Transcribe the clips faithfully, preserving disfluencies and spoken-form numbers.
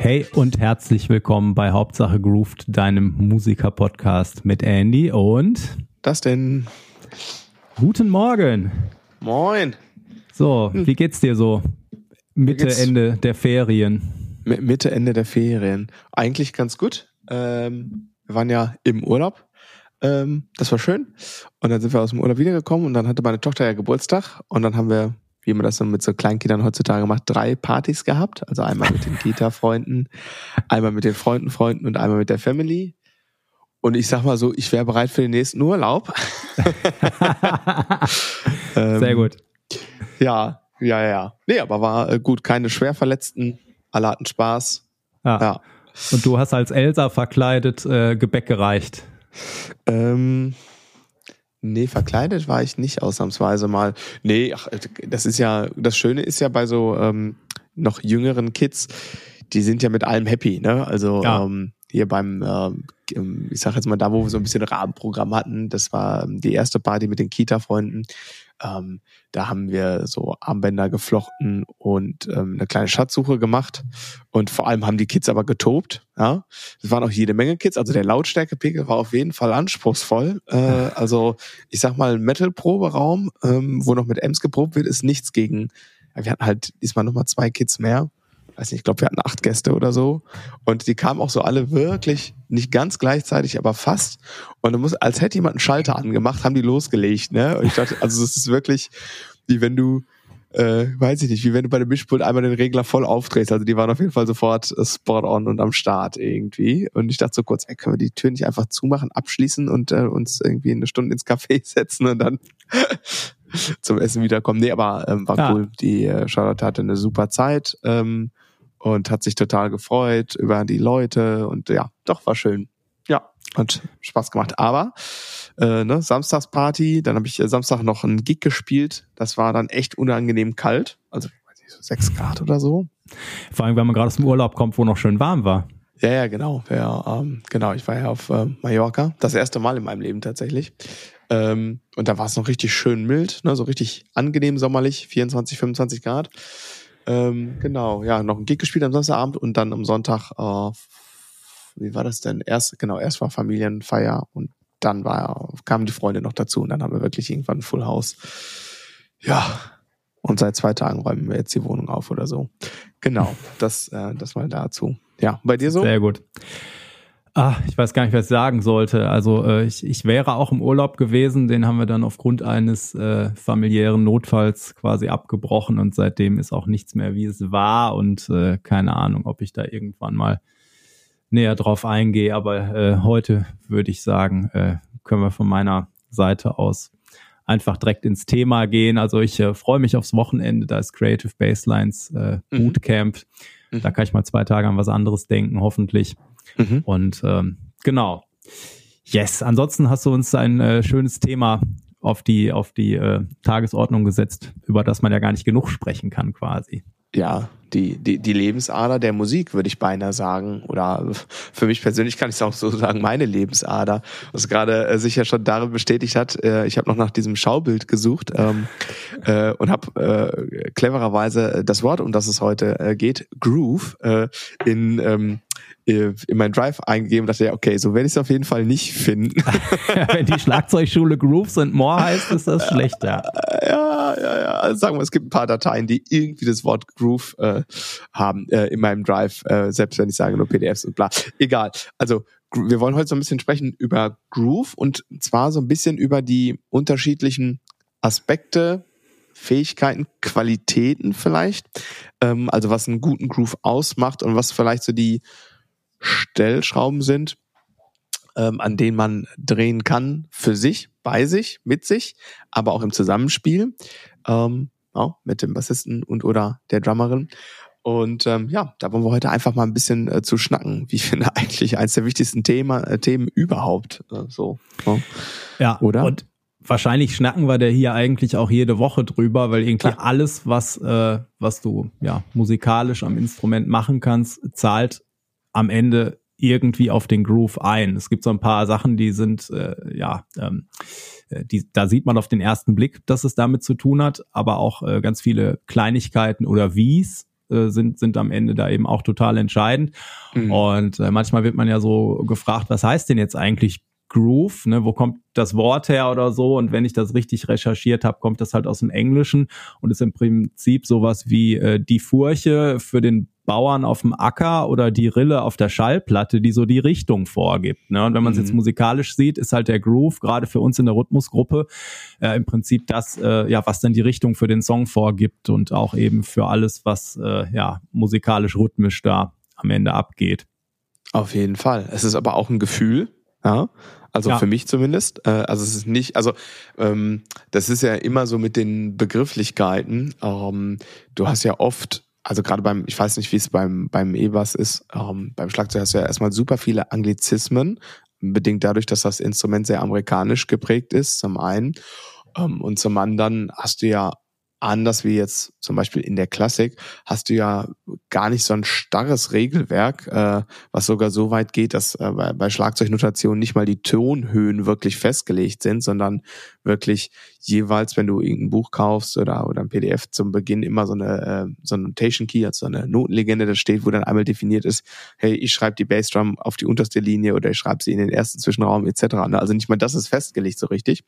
Hey und herzlich willkommen bei Hauptsache Grooved, deinem Musiker-Podcast mit Andy und Das denn? Guten Morgen. Moin. So, Hm. wie geht's dir so? Mitte, geht's- Ende der Ferien. M- Mitte, Ende der Ferien. Eigentlich ganz gut. Ähm, wir waren ja im Urlaub. Ähm, das war schön. Und dann sind wir aus dem Urlaub wiedergekommen und dann hatte meine Tochter ja Geburtstag und dann haben wir, wie man das so mit so Kleinkindern heutzutage macht, drei Partys gehabt. Also einmal mit den Kita-Freunden, einmal mit den Freunden, Freunden und einmal mit der Family. Und ich sag mal so, ich wäre bereit für den nächsten Urlaub. ähm, Sehr gut. Ja, ja, ja. Nee, aber war äh, gut. Keine Schwerverletzten. Alle hatten Spaß. Ja. Ja. Und du hast als Elsa verkleidet äh, Gebäck gereicht. Ähm, nee, verkleidet war ich nicht ausnahmsweise mal. Nee, ach, das ist ja, das Schöne ist ja bei so ähm, noch jüngeren Kids, die sind ja mit allem happy, ne? Also Ja. ähm, hier beim, ähm, ich sag jetzt mal da, wo wir so ein bisschen Rahmenprogramm hatten, das war die erste Party mit den Kita-Freunden. Ähm, da haben wir so Armbänder geflochten und ähm, eine kleine Schatzsuche gemacht und vor allem haben die Kids aber getobt. Ja, es waren auch jede Menge Kids, also der Lautstärkepegel war auf jeden Fall anspruchsvoll. Äh, also ich sag mal Metal-Proberaum, ähm, wo noch mit Ems geprobt wird, ist nichts gegen. Wir hatten halt diesmal nochmal zwei Kids mehr. Weiß nicht, ich glaube, wir hatten acht Gäste oder so. Und die kamen auch so alle wirklich, nicht ganz gleichzeitig, aber fast. Und du musst, als hätte jemand einen Schalter angemacht, haben die losgelegt, ne? Und ich dachte, also es ist wirklich, wie wenn du, äh, weiß ich nicht, wie wenn du bei dem Mischpult einmal den Regler voll aufdrehst. Also die waren auf jeden Fall sofort äh, spot on und am Start irgendwie. Und ich dachte so kurz, ey, können wir die Tür nicht einfach zumachen, abschließen und äh, uns irgendwie eine Stunde ins Café setzen und dann zum Essen wiederkommen. Nee, aber ähm, war Ja. cool. Die äh, Charlotte hatte eine super Zeit. Ähm, und hat sich total gefreut über die Leute und ja, doch, war schön. Ja, hat Spaß gemacht. Aber äh, ne, Samstagsparty, dann habe ich äh, Samstag noch einen Gig gespielt. Das war dann echt unangenehm kalt. Also, weiß nicht, so sechs Grad oder so. Vor allem, wenn man gerade aus dem Urlaub kommt, wo noch schön warm war. Ja, ja, genau. Ja, ähm, genau, ich war ja auf äh, Mallorca. Das erste Mal in meinem Leben tatsächlich. Ähm, und da war es noch richtig schön mild, ne, so richtig angenehm sommerlich, vierundzwanzig, fünfundzwanzig Grad. Ähm, genau, ja, noch ein Gig gespielt am Samstagabend und dann am Sonntag, äh, wie war das denn? Erst, genau, erst war Familienfeier und dann war, kamen die Freunde noch dazu und dann haben wir wirklich irgendwann ein Full House. Ja, und seit zwei Tagen räumen wir jetzt die Wohnung auf oder so. Genau, das, äh, das mal dazu. Ja, bei dir so? Sehr gut. Ah, ich weiß gar nicht, was ich sagen sollte. Also äh, ich, ich wäre auch im Urlaub gewesen, den haben wir dann aufgrund eines äh, familiären Notfalls quasi abgebrochen und seitdem ist auch nichts mehr, wie es war und äh, keine Ahnung, ob ich da irgendwann mal näher drauf eingehe, aber äh, heute würde ich sagen, äh, können wir von meiner Seite aus einfach direkt ins Thema gehen. Also ich äh, freue mich aufs Wochenende, da ist Creative Basslines äh, Bootcamp. Mhm. Da kann ich mal zwei Tage an was anderes denken, hoffentlich. Mhm. Und ähm, genau. Yes, ansonsten hast du uns ein äh, schönes Thema auf die auf die äh, Tagesordnung gesetzt, über das man ja gar nicht genug sprechen kann quasi. Ja, die, die, die Lebensader der Musik, würde ich beinahe sagen. Oder für mich persönlich kann ich es auch so sagen, meine Lebensader. Was gerade äh, sich ja schon darin bestätigt hat, äh, ich habe noch nach diesem Schaubild gesucht ähm, äh, und habe äh, clevererweise das Wort, um das es heute äh, geht, Groove, äh, in ähm, in meinen Drive eingegeben und dachte, ja, okay, so werde ich es auf jeden Fall nicht finden. Wenn die Schlagzeugschule Grooves and More heißt, ist das schlecht, ja. Ja, ja, ja. Also sagen wir, es gibt ein paar Dateien, die irgendwie das Wort Groove äh, haben äh, in meinem Drive, äh, selbst wenn ich sage nur P D Fs und bla. Egal. Also wir wollen heute so ein bisschen sprechen über Groove und zwar so ein bisschen über die unterschiedlichen Aspekte, Fähigkeiten, Qualitäten vielleicht. Ähm, also was einen guten Groove ausmacht und was vielleicht so die Stellschrauben sind, ähm, an denen man drehen kann für sich, bei sich, mit sich, aber auch im Zusammenspiel ähm, ja, mit dem Bassisten und oder der Drummerin. Und ähm, ja, da wollen wir heute einfach mal ein bisschen äh, zu schnacken. Wie ich finde, eigentlich eines der wichtigsten Thema, äh, Themen überhaupt. Äh, so, ja. Ja, Oder? Und wahrscheinlich schnacken wir da hier eigentlich auch jede Woche drüber, weil irgendwie Klar. alles, was äh, was du ja musikalisch am Instrument machen kannst, zahlt am Ende irgendwie auf den Groove ein. Es gibt so ein paar Sachen, die sind, äh, ja, ähm, die, da sieht man auf den ersten Blick, dass es damit zu tun hat, aber auch äh, ganz viele Kleinigkeiten oder Wies, äh, sind, sind am Ende da eben auch total entscheidend. Mhm. Und äh, manchmal wird man ja so gefragt, was heißt denn jetzt eigentlich Groove, ne, wo kommt das Wort her oder so, und wenn ich das richtig recherchiert habe, kommt das halt aus dem Englischen und ist im Prinzip sowas wie äh, die Furche für den Bauern auf dem Acker oder die Rille auf der Schallplatte, die so die Richtung vorgibt, ne? Und wenn man es mhm. jetzt musikalisch sieht, ist halt der Groove, gerade für uns in der Rhythmusgruppe, äh, im Prinzip das, äh, ja, was dann die Richtung für den Song vorgibt und auch eben für alles, was äh, ja musikalisch-rhythmisch da am Ende abgeht. Auf jeden Fall. Es ist aber auch ein Gefühl, ja, also ja. für mich zumindest. Äh, also es ist nicht, also ähm, das ist ja immer so mit den Begrifflichkeiten. Ähm, du hast ja oft, also gerade beim, ich weiß nicht, wie es beim beim E-Bass ist, ähm, beim Schlagzeug hast du ja erstmal super viele Anglizismen, bedingt dadurch, dass das Instrument sehr amerikanisch geprägt ist, zum einen. Ähm, und zum anderen hast du ja anders wie jetzt zum Beispiel in der Klassik, hast du ja gar nicht so ein starres Regelwerk, äh, was sogar so weit geht, dass äh, bei, bei Schlagzeugnotationen nicht mal die Tonhöhen wirklich festgelegt sind, sondern wirklich jeweils, wenn du irgendein Buch kaufst oder oder ein P D F, zum Beginn immer so eine äh, so eine Notation Key, also so eine Notenlegende da steht, wo dann einmal definiert ist, hey, ich schreibe die Bassdrum auf die unterste Linie oder ich schreibe sie in den ersten Zwischenraum et cetera. Also nicht mal das ist festgelegt so richtig.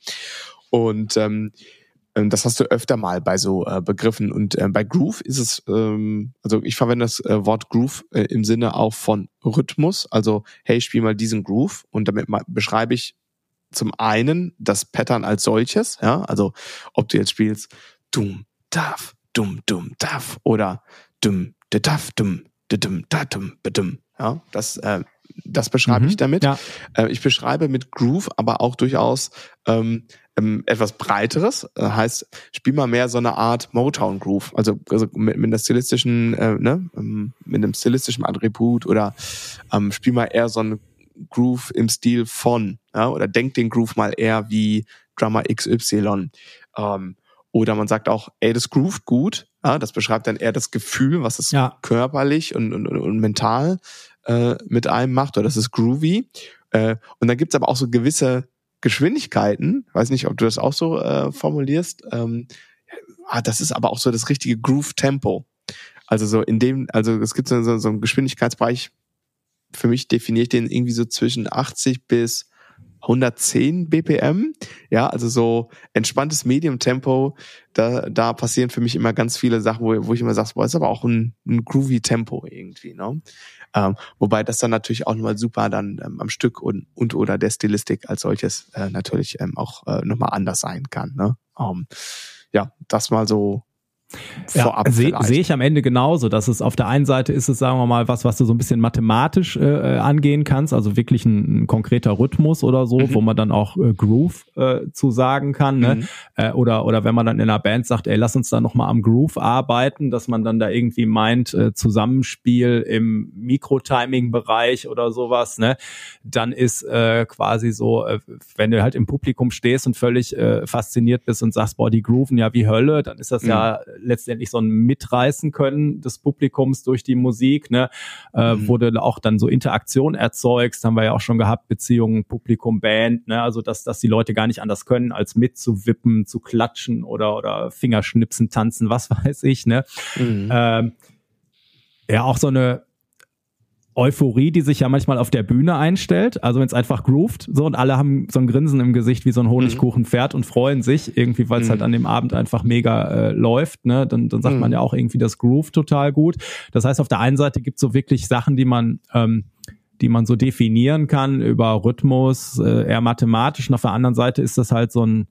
Und ähm, das hast du öfter mal bei so äh, Begriffen. Und äh, bei Groove ist es, ähm, also ich verwende das äh, Wort Groove äh, im Sinne auch von Rhythmus. Also, hey, spiel mal diesen Groove. Und damit ma- beschreibe ich zum einen das Pattern als solches. Ja, also ob du jetzt spielst dum, daf, dum, dum, daf oder dum, de daf, dum, de dum, da, dum, bedum. Ja, das äh, Das beschreibe mhm, ich damit. Ja. Äh, ich beschreibe mit Groove aber auch durchaus ähm, ähm, etwas Breiteres. Äh, heißt, spiel mal mehr so eine Art Motown-Groove. Also, also mit, mit einer stilistischen, äh, ne, ähm, mit einem stilistischen Attribut oder ähm, spiel mal eher so einen Groove im Stil von, ja, oder denk den Groove mal eher wie Drummer X Y. Ähm, oder man sagt auch, ey, das groovt gut. Ja, das beschreibt dann eher das Gefühl, was es ja. körperlich und, und, und mental äh, mit einem macht, oder das ist groovy. Äh, und dann gibt's aber auch so gewisse Geschwindigkeiten, weiß nicht, ob du das auch so äh, formulierst, ähm, ah, das ist aber auch so das richtige Groove-Tempo. Also so in dem, also es gibt so, so, so einen Geschwindigkeitsbereich, für mich definiere ich den irgendwie so zwischen achtzig bis hundertzehn B P M, ja, also so entspanntes Medium-Tempo, da da passieren für mich immer ganz viele Sachen, wo, wo ich immer sage, boah, ist aber auch ein, ein groovy Tempo irgendwie, ne? Ähm, wobei das dann natürlich auch nochmal super dann ähm, am Stück und und oder der Stilistik als solches äh, natürlich ähm, auch äh, nochmal anders sein kann, ne? Ähm, ja, das mal so Ja, sehe seh ich am Ende genauso, dass es auf der einen Seite ist es, sagen wir mal, was, was du so ein bisschen mathematisch äh, angehen kannst, also wirklich ein, ein konkreter Rhythmus oder so, mhm. wo man dann auch äh, Groove äh, zu sagen kann, ne? Mhm. Äh, oder oder wenn man dann in einer Band sagt, ey, lass uns da nochmal am Groove arbeiten, dass man dann da irgendwie meint, äh, Zusammenspiel im Mikrotiming-Bereich oder sowas, ne? Dann ist äh, quasi so, äh, wenn du halt im Publikum stehst und völlig äh, fasziniert bist und sagst, boah, die grooven ja wie Hölle, dann ist das mhm. ja letztendlich so ein Mitreißen können des Publikums durch die Musik, ne, äh, mhm. wo du auch dann so Interaktion erzeugst, haben wir ja auch schon gehabt, Beziehungen, Publikum, Band, ne, also dass, dass die Leute gar nicht anders können, als mitzuwippen, zu klatschen oder, oder Fingerschnipsen, tanzen, was weiß ich, ne. Mhm. Ähm, ja, auch so eine Euphorie, die sich ja manchmal auf der Bühne einstellt, also wenn es einfach groovt, so, und alle haben so ein Grinsen im Gesicht wie so ein Honigkuchenpferd und freuen sich irgendwie, weil es mhm. halt an dem Abend einfach mega äh, läuft, ne, dann, dann sagt mhm. man ja auch irgendwie das Groove total gut. Das heißt, auf der einen Seite gibt es so wirklich Sachen, die man ähm, die man so definieren kann über Rhythmus, äh, eher mathematisch, und auf der anderen Seite ist das halt so ein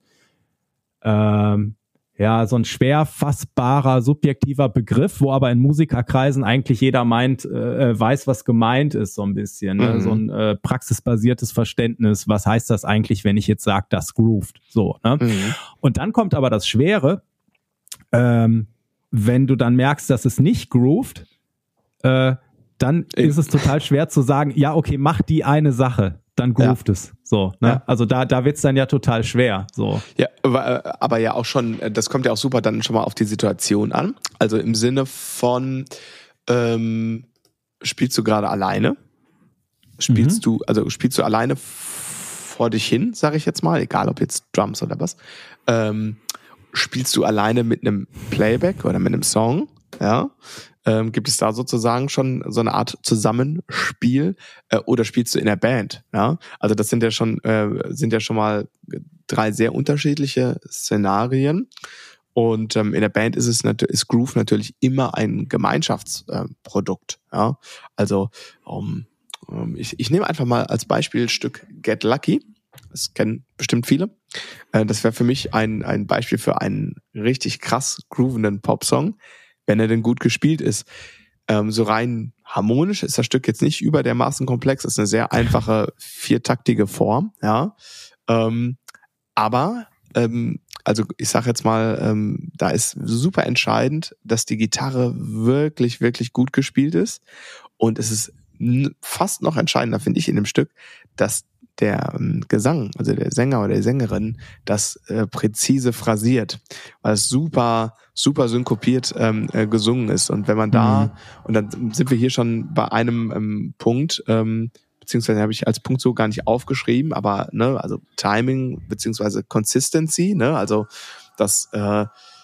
ähm, ja, so ein schwer fassbarer, subjektiver Begriff, wo aber in Musikerkreisen eigentlich jeder meint, äh, weiß, was gemeint ist, so ein bisschen. Ne? Mhm. So ein äh, praxisbasiertes Verständnis, was heißt das eigentlich, wenn ich jetzt sage, das groovt. So, ne? Mhm. Und dann kommt aber das Schwere, ähm, wenn du dann merkst, dass es nicht groovt, äh, dann ist es total schwer zu sagen, ja, okay, mach die eine Sache, dann groovt ja. es. So, ne? Ja. Also da, da wird's dann ja total schwer. So. Ja, aber, aber ja auch schon, das kommt ja auch super dann schon mal auf die Situation an. Also im Sinne von, ähm, spielst du gerade alleine? Spielst mhm. du, also spielst du alleine vor dich hin, sage ich jetzt mal, egal ob jetzt Drums oder was. Ähm, spielst du alleine mit einem Playback oder mit einem Song? Ja. Ähm, gibt es da sozusagen schon so eine Art Zusammenspiel äh, oder spielst du in der Band? Ja, also das sind ja schon äh, sind ja schon mal drei sehr unterschiedliche Szenarien. Und ähm, in der Band ist es nat- ist Groove natürlich immer ein Gemeinschaftsprodukt. Äh, ja, also um, um, ich, ich nehme einfach mal als Beispielstück Get Lucky. Das kennen bestimmt viele. Äh, das wäre für mich ein ein Beispiel für einen richtig krass groovenden Popsong, wenn er denn gut gespielt ist. Ähm, so rein harmonisch ist das Stück jetzt nicht über dermaßen komplex. Es ist eine sehr einfache viertaktige Form. Ja, ähm, aber ähm, also ich sage jetzt mal, ähm, da ist super entscheidend, dass die Gitarre wirklich, wirklich gut gespielt ist. Und es ist n- fast noch entscheidender, finde ich, in dem Stück, dass der ähm, Gesang, also der Sänger oder die Sängerin, das äh, präzise phrasiert, weil es super, super synkopiert ähm, äh, gesungen ist. Und wenn man da, mhm. und dann sind wir hier schon bei einem ähm, Punkt, ähm, beziehungsweise habe ich als Punkt so gar nicht aufgeschrieben, aber ne, also Timing beziehungsweise Consistency, ne, also dass äh,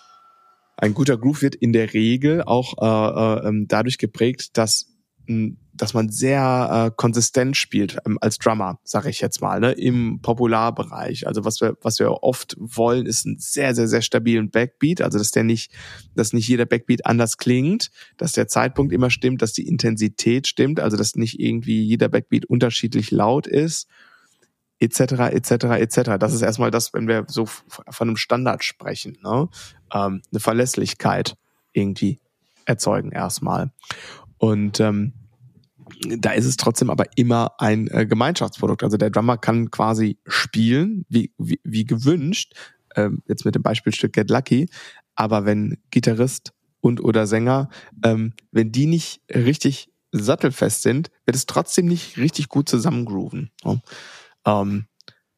ein guter Groove wird in der Regel auch äh, äh, dadurch geprägt, dass mh, dass man sehr äh, konsistent spielt ähm, als Drummer, sage ich jetzt mal, ne, im Popularbereich. Also was wir was wir oft wollen, ist einen sehr sehr sehr stabilen Backbeat, also dass der nicht, dass nicht jeder Backbeat anders klingt, dass der Zeitpunkt immer stimmt, dass die Intensität stimmt, also dass nicht irgendwie jeder Backbeat unterschiedlich laut ist, et cetera et cetera et cetera. Das ist erstmal das, wenn wir so von einem Standard sprechen, ne, ähm, eine Verlässlichkeit irgendwie erzeugen erstmal. Und ähm, da ist es trotzdem aber immer ein äh, Gemeinschaftsprodukt. Also der Drummer kann quasi spielen, wie, wie, wie gewünscht, ähm, jetzt mit dem Beispielstück Get Lucky, aber wenn Gitarrist und oder Sänger, ähm, wenn die nicht richtig sattelfest sind, wird es trotzdem nicht richtig gut zusammengrooven. Ja? Ähm,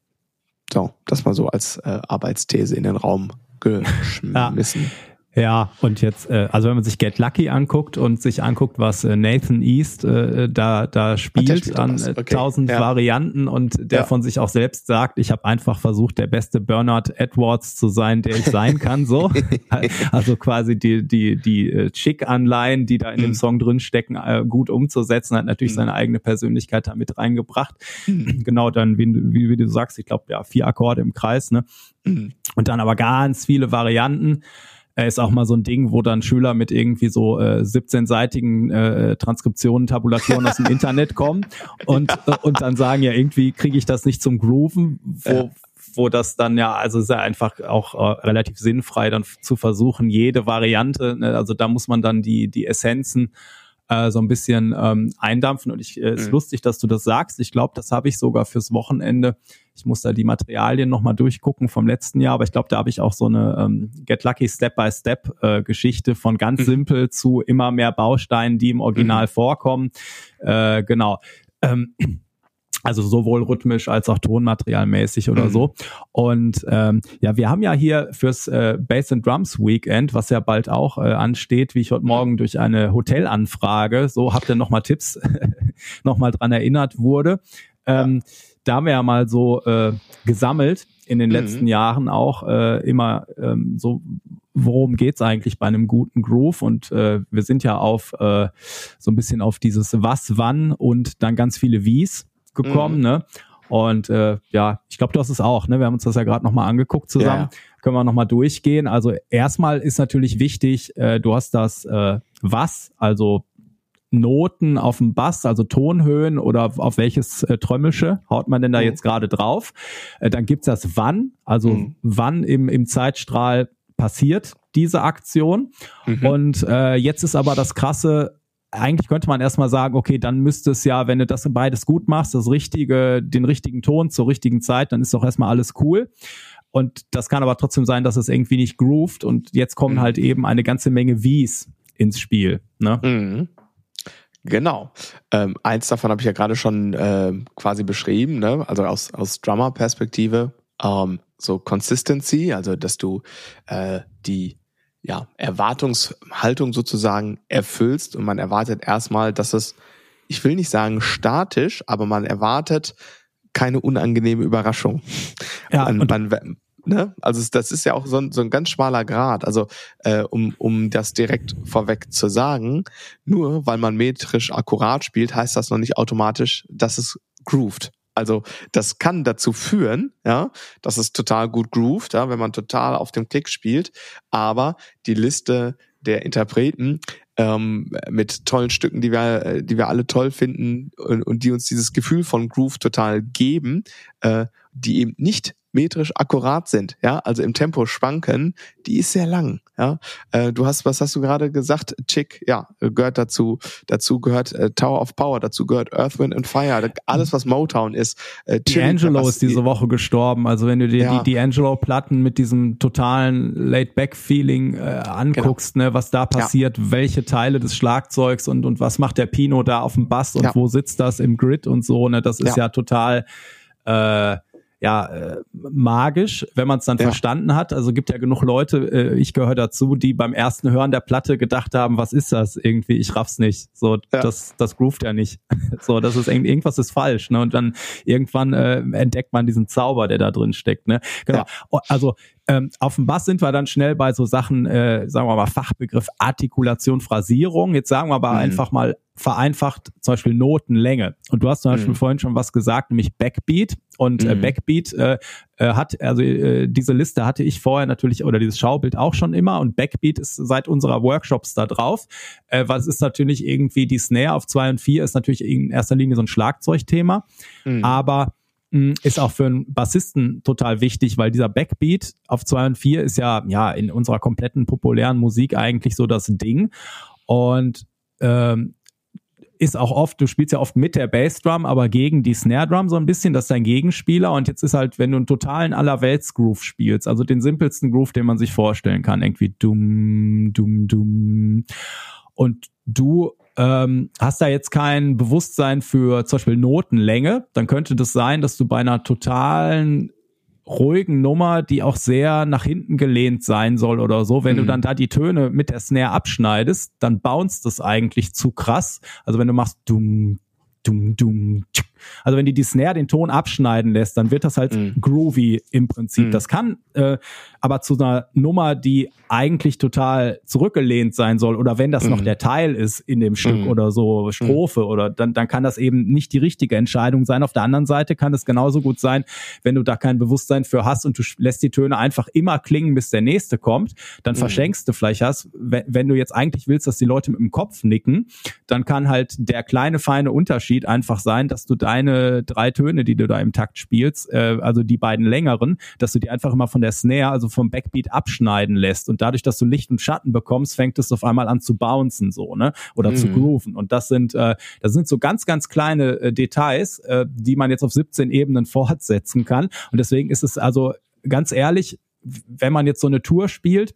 so, das mal so als äh, Arbeitsthese in den Raum geschmissen. Ja. Ja, und jetzt, äh, also wenn man sich Get Lucky anguckt und sich anguckt, was äh, Nathan East äh, da da spielt, spielt an äh, okay. tausend ja. Varianten und der ja. von sich auch selbst sagt, ich habe einfach versucht, der beste Bernard Edwards zu sein, der ich sein kann, so. Also quasi die die die äh, Chick-Anleihen, die da in mhm. dem Song drin stecken, äh, gut umzusetzen, hat natürlich mhm. seine eigene Persönlichkeit da mit reingebracht. Mhm. Genau, dann, wie, wie, wie du sagst, ich glaube, ja, vier Akkorde im Kreis, ne? Mhm. Und dann aber ganz viele Varianten. Ist auch mal so ein Ding, wo dann Schüler mit irgendwie so äh, siebzehnseitigen äh, Transkriptionen, Tabulaturen aus dem Internet kommen und äh, und dann sagen, ja, irgendwie kriege ich das nicht zum Grooven, wo ja. wo das dann ja, also ist ja einfach auch äh, relativ sinnfrei dann zu versuchen, jede Variante, ne, also da muss man dann die die Essenzen äh, so ein bisschen ähm, eindampfen und ich äh, ist mhm. lustig, dass du das sagst. Ich glaube, das habe ich sogar fürs Wochenende. Ich muss da die Materialien nochmal durchgucken vom letzten Jahr, aber ich glaube, da habe ich auch so eine ähm, Get Lucky Step-by-Step-Geschichte äh, von ganz mhm. simpel zu immer mehr Bausteinen, die im Original mhm. vorkommen. Äh, genau. Ähm, also sowohl rhythmisch als auch tonmaterialmäßig oder mhm. so. Und ähm, ja, wir haben ja hier fürs äh, Bass and Drums Weekend, was ja bald auch äh, ansteht, wie ich heute Morgen durch eine Hotelanfrage, so habt ihr nochmal Tipps, nochmal dran erinnert wurde. Ähm, ja. Da haben wir ja mal so äh, gesammelt in den mhm. letzten Jahren auch äh, immer ähm, so, worum geht's eigentlich bei einem guten Groove? Und äh, wir sind ja auf äh, so ein bisschen auf dieses Was, Wann und dann ganz viele Wies gekommen, mhm. ne? Und äh, ja, ich glaube, du hast es auch, ne? Wir haben uns das ja gerade nochmal angeguckt zusammen. Ja. Können wir nochmal durchgehen. Also erstmal ist natürlich wichtig, äh, du hast das äh, Was, also Noten auf dem Bass, also Tonhöhen oder auf welches äh, Trommelche haut man denn da mhm. jetzt gerade drauf? Äh, dann gibt's das Wann, also mhm. wann im, im Zeitstrahl passiert diese Aktion. Mhm. Und äh, jetzt ist aber das Krasse, eigentlich könnte man erstmal sagen, okay, dann müsste es ja, wenn du das beides gut machst, das richtige, den richtigen Ton zur richtigen Zeit, dann ist doch erstmal alles cool. Und das kann aber trotzdem sein, dass es irgendwie nicht groovt und jetzt kommen mhm. halt eben eine ganze Menge Wies ins Spiel, ne? Mhm. Genau. Ähm, eins davon habe ich ja gerade schon äh, quasi beschrieben, ne? Also aus aus Drummer-Perspektive ähm, so Consistency, also dass du äh, die ja Erwartungshaltung sozusagen erfüllst und man erwartet erstmal, dass es, ich will nicht sagen statisch, aber man erwartet keine unangenehme Überraschung. Ja, man, man, ne? Also das ist ja auch so ein, so ein ganz schmaler Grat. Also äh, um, um das direkt vorweg zu sagen, nur weil man metrisch akkurat spielt, heißt das noch nicht automatisch, dass es grooved. Also das kann dazu führen, ja, dass es total gut grooved, ja, wenn man total auf dem Klick spielt. Aber die Liste der Interpreten ähm, mit tollen Stücken, die wir, die wir alle toll finden und, und die uns dieses Gefühl von Groove total geben, äh, die eben nicht metrisch akkurat sind, ja, also im Tempo schwanken, die ist sehr lang, ja. Äh, du hast, was hast du gerade gesagt? Chick, ja, gehört dazu, dazu gehört äh, Tower of Power, dazu gehört Earth, Wind and Fire, alles was Motown ist. Äh, D'Angelo ist diese Woche gestorben, also wenn du dir ja. die D'Angelo-Platten mit diesem totalen Laid-Back-Feeling äh, anguckst, genau. ne, was da passiert, ja. welche Teile des Schlagzeugs und und was macht der Pino da auf dem Bass und ja. wo sitzt das im Grid und so, ne, das ist ja, ja total äh, ja, äh, magisch, wenn man es dann ja. verstanden hat. Also gibt ja genug Leute, äh, ich gehöre dazu, die beim ersten Hören der Platte gedacht haben, was ist das irgendwie? Ich raff's nicht. So, ja. das das groovt ja nicht. So, das ist irgendwas ist falsch, ne? Und dann irgendwann äh, entdeckt man diesen Zauber, der da drin steckt, ne? Genau. Ja. Also ähm, auf dem Bass sind wir dann schnell bei so Sachen, äh, sagen wir mal Fachbegriff Artikulation, Phrasierung. Jetzt sagen wir aber mhm. einfach mal vereinfacht, zum Beispiel Notenlänge. Und du hast zum Beispiel mhm. vorhin schon was gesagt, nämlich Backbeat. Und mhm. äh, Backbeat äh, äh, hat, also äh, diese Liste hatte ich vorher natürlich, oder dieses Schaubild auch schon immer. Und Backbeat ist seit unserer Workshops da drauf. Äh, was ist natürlich irgendwie die Snare auf zwei und vier ist natürlich in erster Linie so ein Schlagzeugthema. Mhm. Aber mh, ist auch für einen Bassisten total wichtig, weil dieser Backbeat auf zwei und vier ist ja, ja in unserer kompletten populären Musik eigentlich so das Ding. Und ähm, ist auch oft, du spielst ja oft mit der Bassdrum, aber gegen die Snare Drum so ein bisschen, das ist dein Gegenspieler. Und jetzt ist halt, wenn du einen totalen Allerwelts-Groove spielst, also den simpelsten Groove, den man sich vorstellen kann, irgendwie dumm, dumm, dumm. Und du ähm, hast da jetzt kein Bewusstsein für zum Beispiel Notenlänge, dann könnte das sein, dass du bei einer totalen ruhigen Nummer, die auch sehr nach hinten gelehnt sein soll oder so, wenn mhm. du dann da die Töne mit der Snare abschneidest, dann bounced das eigentlich zu krass. Also wenn du machst dumm, dumm, dumm, also wenn die die Snare den Ton abschneiden lässt, dann wird das halt mm. groovy im Prinzip. Mm. Das kann äh, aber zu einer Nummer, die eigentlich total zurückgelehnt sein soll, oder wenn das mm. noch der Teil ist in dem Stück mm. oder so, Strophe, mm. oder dann dann kann das eben nicht die richtige Entscheidung sein. Auf der anderen Seite kann es genauso gut sein, wenn du da kein Bewusstsein für hast und du lässt die Töne einfach immer klingen, bis der nächste kommt, dann mm. verschenkst du vielleicht was. Wenn, wenn du jetzt eigentlich willst, dass die Leute mit dem Kopf nicken, dann kann halt der kleine, feine Unterschied einfach sein, dass du deine drei Töne, die du da im Takt spielst, äh, also die beiden längeren, dass du die einfach immer von der Snare, also vom Backbeat abschneiden lässt. Und dadurch, dass du Licht und Schatten bekommst, fängt es auf einmal an zu bouncen, so, ne? Oder mhm. zu grooven. Und das sind, äh, das sind so ganz, ganz kleine äh, Details, äh, die man jetzt auf siebzehn Ebenen fortsetzen kann. Und deswegen ist es also ganz ehrlich, wenn man jetzt so eine Tour spielt,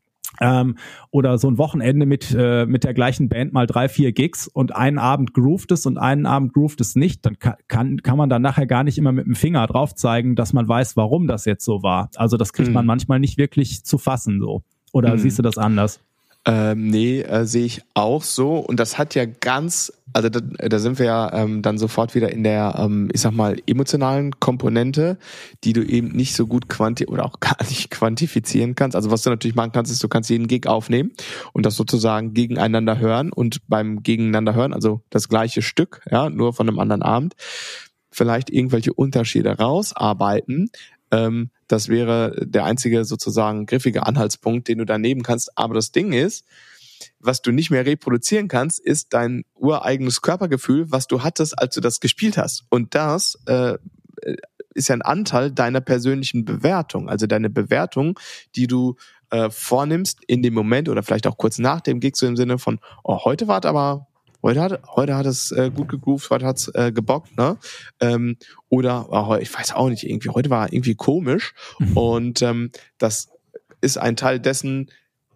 Ähm, oder so ein Wochenende mit äh, mit der gleichen Band mal drei, vier Gigs und einen Abend groovt es und einen Abend groovt es nicht, dann kann, kann kann man dann nachher gar nicht immer mit dem Finger drauf zeigen, dass man weiß, warum das jetzt so war. Also das kriegt mhm. man manchmal nicht wirklich zu fassen so. Oder mhm. siehst du das anders? Ähm, nee, äh, sehe ich auch so. Und das hat ja ganz, also da, da sind wir ja ähm, dann sofort wieder in der, ähm, ich sag mal, emotionalen Komponente, die du eben nicht so gut quanti oder auch gar nicht quantifizieren kannst. Also was du natürlich machen kannst, ist, du kannst jeden Gig aufnehmen und das sozusagen gegeneinander hören und beim Gegeneinander hören, also das gleiche Stück, ja, nur von einem anderen Abend, vielleicht irgendwelche Unterschiede rausarbeiten. Ähm, das wäre der einzige sozusagen griffige Anhaltspunkt, den du da nehmen kannst. Aber das Ding ist, was du nicht mehr reproduzieren kannst, ist dein ureigenes Körpergefühl, was du hattest, als du das gespielt hast. Und das äh, ist ja ein Anteil deiner persönlichen Bewertung. Also deine Bewertung, die du äh, vornimmst in dem Moment oder vielleicht auch kurz nach dem Gig, so im Sinne von, oh, heute war es aber... Heute hat, heute hat es äh, gut gegroovt, heute hat es äh, gebockt, ne? Ähm, oder, oh, ich weiß auch nicht, irgendwie, heute war irgendwie komisch. Mhm. Und ähm, das ist ein Teil dessen,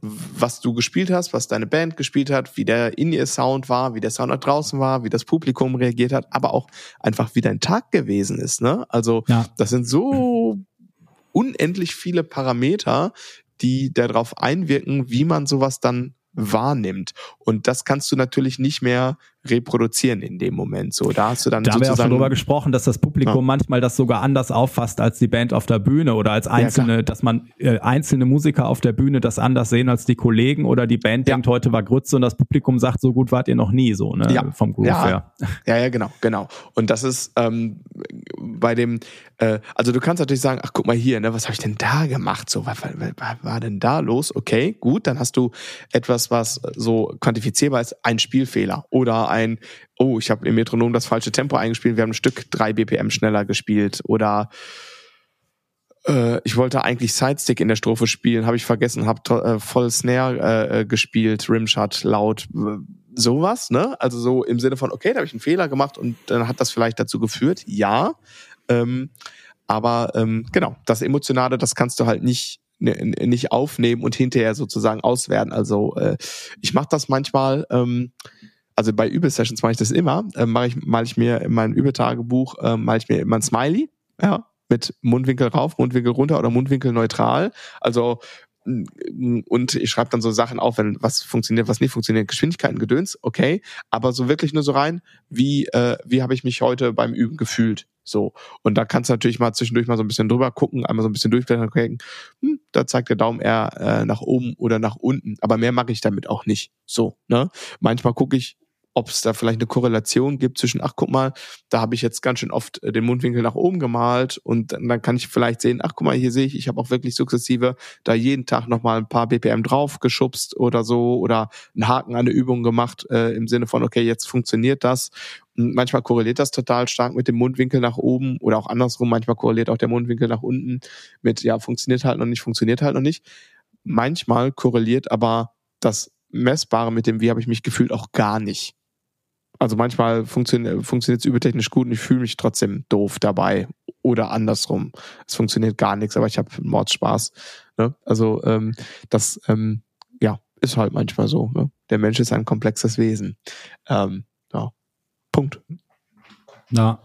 was du gespielt hast, was deine Band gespielt hat, wie der In-Ear-Sound war, wie der Sound nach draußen war, wie das Publikum reagiert hat, aber auch einfach, wie dein Tag gewesen ist, ne? Also, ja. Das sind so unendlich viele Parameter, die darauf einwirken, wie man sowas dann wahrnimmt. Und das kannst du natürlich nicht mehr reproduzieren in dem Moment. So, da hast du dann da haben wir auch schon drüber gesprochen, dass das Publikum ja. manchmal das sogar anders auffasst als die Band auf der Bühne oder als einzelne, ja, dass man äh, einzelne Musiker auf der Bühne das anders sehen als die Kollegen oder die Band ja. denkt, heute war Grütze und das Publikum sagt, so gut wart ihr noch nie, so, ne, ja. vom Groove ja. her. Ja, ja, genau, genau. Und das ist ähm, bei dem, äh, also du kannst natürlich sagen, ach guck mal hier, ne, was habe ich denn da gemacht? So, was, was, was war denn da los? Okay, gut, dann hast du etwas, was so quantifizierbar ist, ein Spielfehler oder ein, oh, ich habe im Metronom das falsche Tempo eingespielt, wir haben ein Stück drei B P M schneller gespielt oder äh, ich wollte eigentlich Sidestick in der Strophe spielen, habe ich vergessen, habe to- äh, voll Snare äh, gespielt, Rimshot, laut, äh, sowas, ne? Also so im Sinne von, okay, da habe ich einen Fehler gemacht und dann hat das vielleicht dazu geführt, ja, ähm, aber ähm, genau, das Emotionale, das kannst du halt nicht nicht aufnehmen und hinterher sozusagen auswerten. Also äh, ich mache das manchmal, ähm, also bei Übesessions mache ich das immer, äh, mache ich, mal ich mir in meinem Übetagebuch, äh, mache ich mir immer ein Smiley, ja, mit Mundwinkel rauf, Mundwinkel runter oder Mundwinkel neutral. Also und ich schreibe dann so Sachen auf, wenn was funktioniert, was nicht funktioniert, Geschwindigkeiten, Gedöns, okay, aber so wirklich nur so rein, wie äh, wie habe ich mich heute beim Üben gefühlt, so. Und da kannst du natürlich mal zwischendurch mal so ein bisschen drüber gucken, einmal so ein bisschen durchblättern und gucken, hm, da zeigt der Daumen eher äh, nach oben oder nach unten, aber mehr mache ich damit auch nicht, so, ne? Manchmal gucke ich, ob es da vielleicht eine Korrelation gibt zwischen, ach guck mal, da habe ich jetzt ganz schön oft den Mundwinkel nach oben gemalt und dann kann ich vielleicht sehen, ach guck mal, hier sehe ich, ich habe auch wirklich sukzessive da jeden Tag nochmal ein paar B P M drauf geschubst oder so oder einen Haken an eine Übung gemacht äh, im Sinne von, okay, jetzt funktioniert das. Und manchmal korreliert das total stark mit dem Mundwinkel nach oben oder auch andersrum, manchmal korreliert auch der Mundwinkel nach unten mit, ja, funktioniert halt noch nicht, funktioniert halt noch nicht. Manchmal korreliert aber das Messbare mit dem, wie habe ich mich gefühlt, auch gar nicht. Also manchmal funktioniert funktioniert es übertechnisch gut und ich fühle mich trotzdem doof dabei oder andersrum. Es funktioniert gar nichts, aber ich habe Mordspaß. Ne? Also ähm, das ähm, ja ist halt manchmal so. Ne? Der Mensch ist ein komplexes Wesen. Ähm, ja, Punkt. Ja.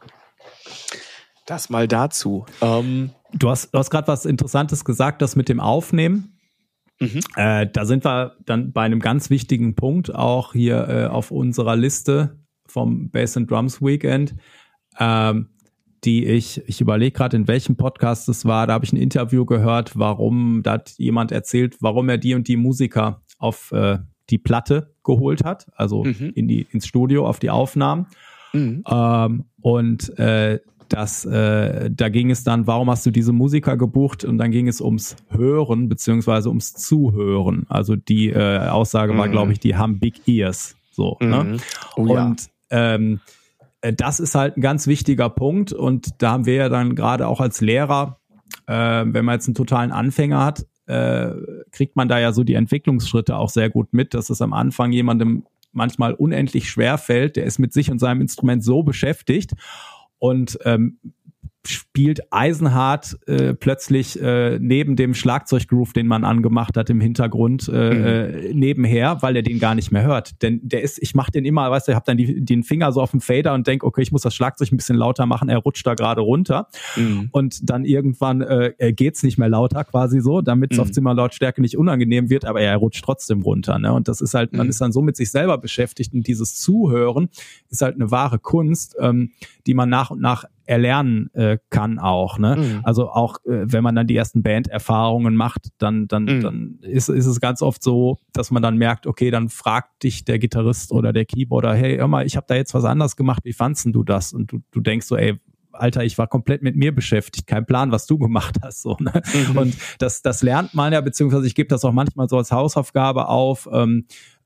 Das mal dazu. Ähm, du hast, du hast gerade was Interessantes gesagt, das mit dem Aufnehmen. Mhm. Äh, da sind wir dann bei einem ganz wichtigen Punkt auch hier äh, auf unserer Liste vom Bass and Drums Weekend, ähm, die ich, ich überlege gerade, in welchem Podcast es war, da habe ich ein Interview gehört, warum, da hat jemand erzählt, warum er die und die Musiker auf äh, die Platte geholt hat, also mhm. in die ins Studio, auf die Aufnahmen. Mhm. Ähm, und äh, Das, äh, da ging es dann, warum hast du diese Musiker gebucht? Und dann ging es ums Hören beziehungsweise ums Zuhören. Also die äh, Aussage war, mhm. glaube ich, die haben Big Ears. So, mhm. ne? Oh, und ja. ähm, das ist halt ein ganz wichtiger Punkt. Und da haben wir ja dann gerade auch als Lehrer, äh, wenn man jetzt einen totalen Anfänger hat, äh, kriegt man da ja so die Entwicklungsschritte auch sehr gut mit, dass es am Anfang jemandem manchmal unendlich schwer fällt. Der ist mit sich und seinem Instrument so beschäftigt und ähm, spielt eisenhart äh, plötzlich äh, neben dem Schlagzeuggroove, den man angemacht hat im Hintergrund, äh, mhm. äh, nebenher, weil er den gar nicht mehr hört. Denn der ist, ich mache den immer, weißt du, ich habe dann die, den Finger so auf dem Fader und denk, okay, ich muss das Schlagzeug ein bisschen lauter machen, er rutscht da gerade runter. Mhm. Und dann irgendwann äh, geht's nicht mehr lauter quasi so, damit es mhm. auf Zimmerlautstärke nicht unangenehm wird, aber er rutscht trotzdem runter. Ne? Und das ist halt, man mhm. ist dann so mit sich selber beschäftigt und dieses Zuhören ist halt eine wahre Kunst, ähm, die man nach und nach erlernen äh, kann auch, ne? Mhm. Also auch äh, wenn man dann die ersten Band-Erfahrungen macht, dann dann mhm. dann ist ist es ganz oft so, dass man dann merkt, okay, dann fragt dich der Gitarrist oder der Keyboarder, hey, hör mal, ich habe da jetzt was anderes gemacht, wie fandst denn du das? Und du du denkst so, ey, Alter, ich war komplett mit mir beschäftigt, kein Plan, was du gemacht hast, so, ne? Mhm. Und das das lernt man ja, beziehungsweise ich gebe das auch manchmal so als Hausaufgabe auf, ähm,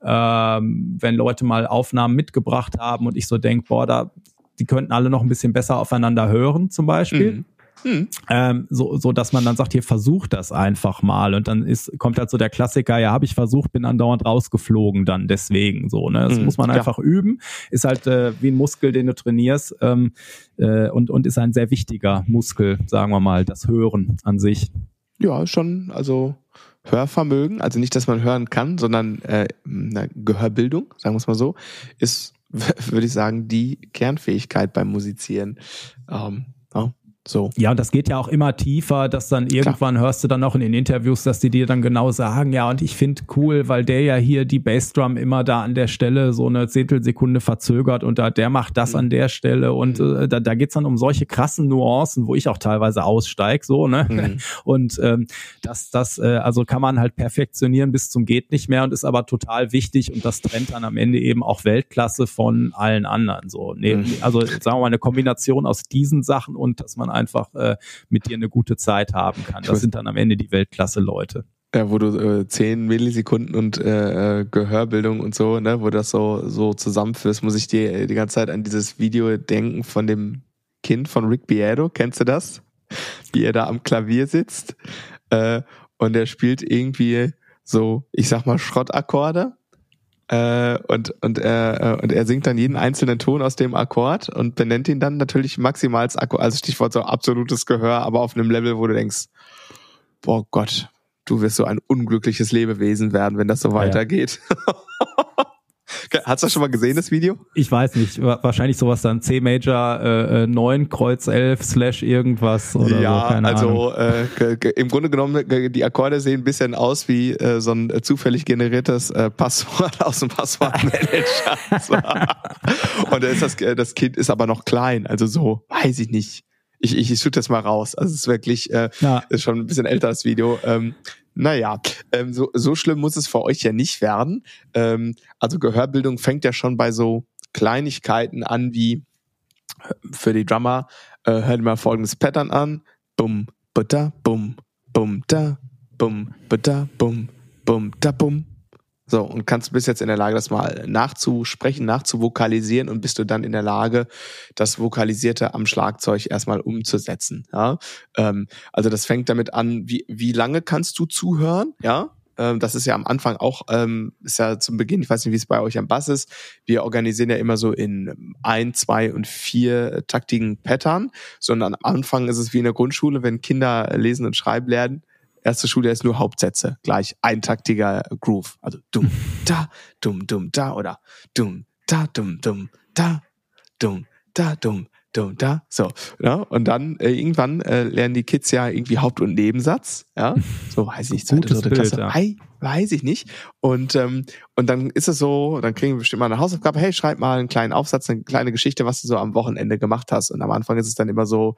ähm, wenn Leute mal Aufnahmen mitgebracht haben und ich so denk, boah, da die könnten alle noch ein bisschen besser aufeinander hören, zum Beispiel. Mhm. Mhm. Ähm, so, so, dass man dann sagt, hier, versuch das einfach mal. Und dann ist, kommt halt so der Klassiker, ja, habe ich versucht, bin andauernd rausgeflogen dann deswegen so, ne? Das mhm, muss man ja. einfach üben. Ist halt äh, wie ein Muskel, den du trainierst, ähm, äh, und, und ist ein sehr wichtiger Muskel, sagen wir mal, das Hören an sich. Ja, schon, also Hörvermögen, also nicht, dass man hören kann, sondern äh, eine Gehörbildung, sagen wir es mal so, ist, würde ich sagen, die Kernfähigkeit beim Musizieren. Ähm, ja. So. Ja, und das geht ja auch immer tiefer, dass dann irgendwann Klar. hörst du dann auch in den Interviews, dass die dir dann genau sagen, ja, und ich finde cool, weil der ja hier die Bassdrum immer da an der Stelle so eine Zehntelsekunde verzögert und da der macht das mhm. an der Stelle und mhm. äh, da, da geht's dann um solche krassen Nuancen, wo ich auch teilweise aussteige, so, ne? Mhm. Und ähm, das, das, äh, also kann man halt perfektionieren bis zum geht nicht mehr und ist aber total wichtig und das trennt dann am Ende eben auch Weltklasse von allen anderen, so. Ne? Mhm. Also sagen wir mal eine Kombination aus diesen Sachen und dass man einfach äh, mit dir eine gute Zeit haben kann. Das sind dann am Ende die Weltklasse-Leute. Ja, wo du äh, zehn Millisekunden und äh, Gehörbildung und so, ne, wo das so so zusammenführst, muss ich dir die ganze Zeit an dieses Video denken von dem Kind von Rick Beato. Kennst du das? Wie er da am Klavier sitzt äh, und er spielt irgendwie so, ich sag mal, Schrottakkorde. Äh, und und er und er singt dann jeden einzelnen Ton aus dem Akkord und benennt ihn dann natürlich maximal als Akkord, also Stichwort so absolutes Gehör, aber auf einem Level, wo du denkst, boah Gott, du wirst so ein unglückliches Lebewesen werden, wenn das so weitergeht. Ja. Hast du das schon mal gesehen, das Video? Ich weiß nicht, wahrscheinlich sowas dann C-Major äh, neun, Kreuz elf, Slash irgendwas oder ja, so, keine also Ahnung. Äh, im Grunde genommen, die Akkorde sehen ein bisschen aus wie äh, so ein zufällig generiertes äh, Passwort aus dem Passwortmanager. Und da ist das, das Kind ist aber noch klein, also so, weiß ich nicht. Ich, ich, ich shoot das mal raus. Also es ist wirklich, äh, ja. ist schon ein bisschen älter, das Video. Ähm, naja, ähm, so, so schlimm muss es für euch ja nicht werden. Ähm, also Gehörbildung fängt ja schon bei so Kleinigkeiten an wie für die Drummer, äh, hört mal folgendes Pattern an. Bum, butta, bum, bum, da, bum, butta, bum, bum, da, bum. So, und kannst bist jetzt in der Lage, das mal nachzusprechen, nachzuvokalisieren und bist du dann in der Lage, das Vokalisierte am Schlagzeug erstmal umzusetzen. Ja, ähm, also das fängt damit an, wie wie lange kannst du zuhören? Ja, ähm, das ist ja am Anfang auch, ähm, ist ja zum Beginn, ich weiß nicht, wie es bei euch am Bass ist. Wir organisieren ja immer so in ein, zwei und vier taktigen Pattern, sondern am Anfang ist es wie in der Grundschule, wenn Kinder lesen und schreiben lernen. Erste Schule ist nur Hauptsätze, gleich eintaktiger Groove. Also dum, da, dum, dum, da oder dum, da, dum, dum, da, dum, da, dum, dum, da. So, ja, und dann äh, irgendwann äh, lernen die Kids ja irgendwie Haupt- und Nebensatz, ja. So, weiß ich nicht, zweite, dritte Klasse. Ja. Hey, weiß ich nicht. Und ähm, und dann ist es so, dann kriegen wir bestimmt mal eine Hausaufgabe, hey, schreib mal einen kleinen Aufsatz, eine kleine Geschichte, was du so am Wochenende gemacht hast. Und am Anfang ist es dann immer so,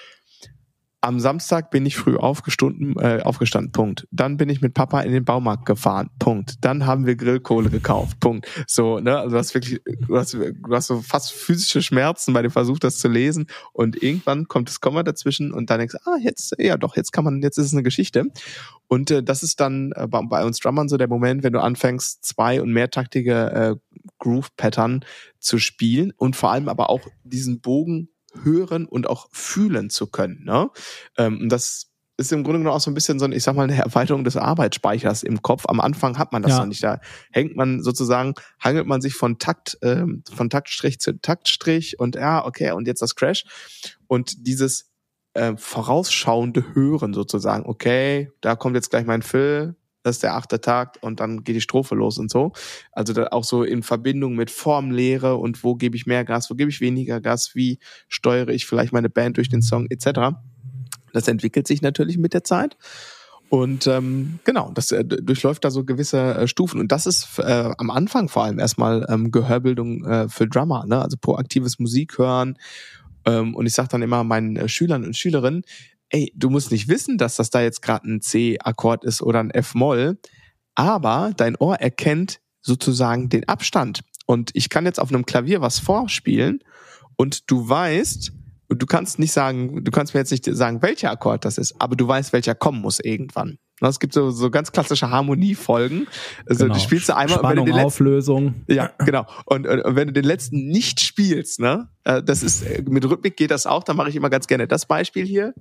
am Samstag bin ich früh aufgestanden, äh, aufgestanden, Punkt. Dann bin ich mit Papa in den Baumarkt gefahren, Punkt. Dann haben wir Grillkohle gekauft, Punkt. So, ne, also du hast wirklich, du hast, du hast so fast physische Schmerzen bei dem Versuch, das zu lesen und irgendwann kommt das Komma dazwischen und dann denkst du, ah, jetzt, ja doch, jetzt kann man, jetzt ist es eine Geschichte. Und äh, das ist dann äh, bei, bei uns Drummern so der Moment, wenn du anfängst, zwei- und mehrtaktige äh, Groove-Pattern zu spielen und vor allem aber auch diesen Bogen hören und auch fühlen zu können. Ne? Ähm, das ist im Grunde genommen auch so ein bisschen so, ich sag mal, eine Erweiterung des Arbeitsspeichers im Kopf. Am Anfang hat man das ja noch nicht. Da hängt man sozusagen, hangelt man sich von Takt, ähm, von Taktstrich zu Taktstrich und ja, okay, und jetzt das Crash. Und dieses äh, vorausschauende Hören sozusagen, okay, da kommt jetzt gleich mein Fill, das ist der achte Takt und dann geht die Strophe los und so. Also da auch so in Verbindung mit Formlehre und wo gebe ich mehr Gas, wo gebe ich weniger Gas, wie steuere ich vielleicht meine Band durch den Song et cetera. Das entwickelt sich natürlich mit der Zeit. Und ähm, genau, das äh, durchläuft da so gewisse äh, Stufen. Und das ist äh, am Anfang vor allem erstmal ähm, Gehörbildung äh, für Drummer, ne? Also proaktives Musik hören. Ähm, und ich sage dann immer meinen äh, Schülern und Schülerinnen, ey, du musst nicht wissen, dass das da jetzt gerade ein C-Akkord ist oder ein F-Moll, aber dein Ohr erkennt sozusagen den Abstand. Und ich kann jetzt auf einem Klavier was vorspielen und du weißt, du kannst nicht sagen, du kannst mir jetzt nicht sagen, welcher Akkord das ist, aber du weißt, welcher kommen muss irgendwann. Es gibt so, so ganz klassische Harmoniefolgen. Also genau. Du spielst du einmal Spannung, und wenn du den letzten, Auflösung. Ja, genau. Und, und, und wenn du den letzten nicht spielst, ne, das ist mit Rhythmik geht das auch. Da mache ich immer ganz gerne das Beispiel hier.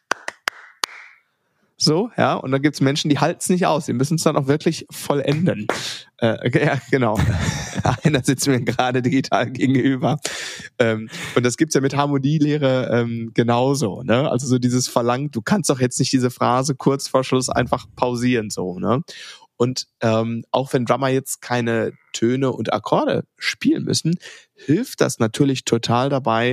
So, ja, und dann gibt's Menschen, die halten es nicht aus, die müssen es dann auch wirklich vollenden. Äh, ja, genau. Einer sitzt mir gerade digital gegenüber. Ähm, und das gibt's ja mit Harmonielehre ähm, genauso, ne? Also so dieses Verlangen, du kannst doch jetzt nicht diese Phrase kurz vor Schluss einfach pausieren, so, ne? Und ähm, auch wenn Drummer jetzt keine Töne und Akkorde spielen müssen, hilft das natürlich total dabei,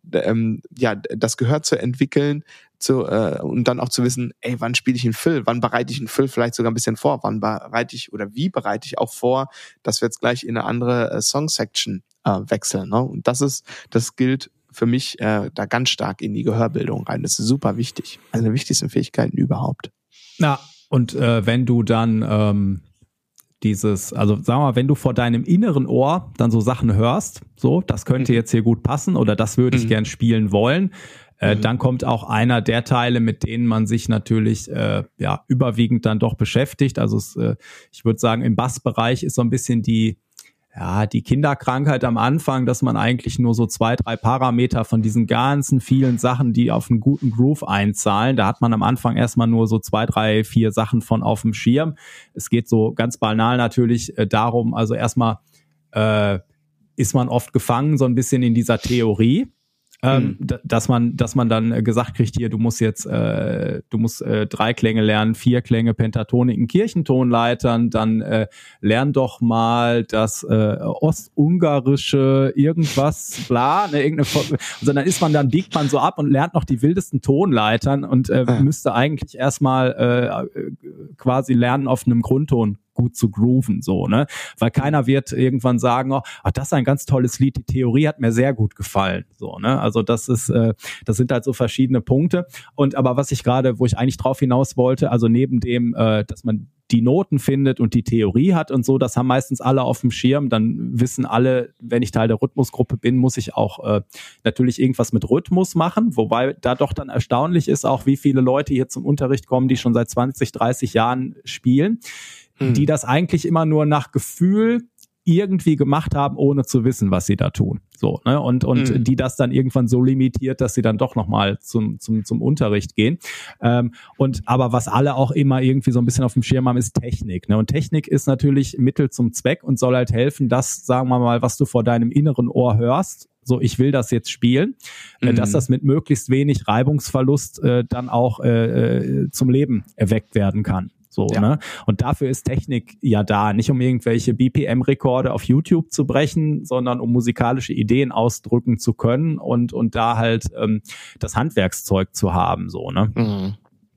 ähm, ja, das Gehör zu entwickeln, zu, äh, und dann auch zu wissen, ey, wann spiele ich einen Fill, wann bereite ich einen Fill vielleicht sogar ein bisschen vor, wann bereite ich oder wie bereite ich auch vor, dass wir jetzt gleich in eine andere äh, Song-Section äh, wechseln. Ne? Und das ist, das gilt für mich äh, da ganz stark in die Gehörbildung rein. Das ist super wichtig. Eine der wichtigsten Fähigkeiten überhaupt. Na, und äh, wenn du dann ähm, dieses, also sagen wir mal, wenn du vor deinem inneren Ohr dann so Sachen hörst, so, das könnte jetzt hier gut passen oder das würde ich mhm. gern spielen wollen, Äh, mhm. dann kommt auch einer der Teile, mit denen man sich natürlich äh, ja überwiegend dann doch beschäftigt. Also es, äh, ich würde sagen, im Bassbereich ist so ein bisschen die ja die Kinderkrankheit am Anfang, dass man eigentlich nur so zwei, drei Parameter von diesen ganzen vielen Sachen, die auf einen guten Groove einzahlen, da hat man am Anfang erstmal nur so zwei, drei, vier Sachen von auf dem Schirm. Es geht so ganz banal natürlich äh, darum, also erstmal äh, ist man oft gefangen so ein bisschen in dieser Theorie. Ähm, mhm. dass man, dass man dann gesagt kriegt, hier, du musst jetzt, äh, du musst äh, drei Klänge lernen, vier Klänge, Pentatoniken, Kirchentonleitern, dann äh, lern doch mal das äh, ostungarische irgendwas, bla, ne, irgendeine, also dann ist man, dann biegt man so ab und lernt noch die wildesten Tonleitern und äh, ja. müsste eigentlich erstmal äh, quasi lernen, auf einem Grundton gut zu grooven, so, ne? Weil keiner wird irgendwann sagen, oh, das ist ein ganz tolles Lied, die Theorie hat mir sehr gut gefallen, so, ne? Also das ist, äh, das sind halt so verschiedene Punkte. Und aber was ich gerade, wo ich eigentlich drauf hinaus wollte, also neben dem, äh, dass man die Noten findet und die Theorie hat und so, das haben meistens alle auf dem Schirm, dann wissen alle, wenn ich Teil der Rhythmusgruppe bin, muss ich auch äh, natürlich irgendwas mit Rhythmus machen, wobei da doch dann erstaunlich ist, auch wie viele Leute hier zum Unterricht kommen, die schon seit zwanzig, dreißig Jahren spielen, die das eigentlich immer nur nach Gefühl irgendwie gemacht haben, ohne zu wissen, was sie da tun. So, ne? Und, und mhm. die das dann irgendwann so limitiert, dass sie dann doch nochmal zum, zum, zum Unterricht gehen. Ähm, und, aber was alle auch immer irgendwie so ein bisschen auf dem Schirm haben, ist Technik, ne? Und Technik ist natürlich Mittel zum Zweck und soll halt helfen, das, sagen wir mal, was du vor deinem inneren Ohr hörst, so, ich will das jetzt spielen, mhm. dass das mit möglichst wenig Reibungsverlust äh, dann auch äh, zum Leben erweckt werden kann. So, ja. ne? Und dafür ist Technik ja da, nicht um irgendwelche B P M-Rekorde auf YouTube zu brechen, sondern um musikalische Ideen ausdrücken zu können und und da halt ähm, das Handwerkszeug zu haben, so, ne? Mhm.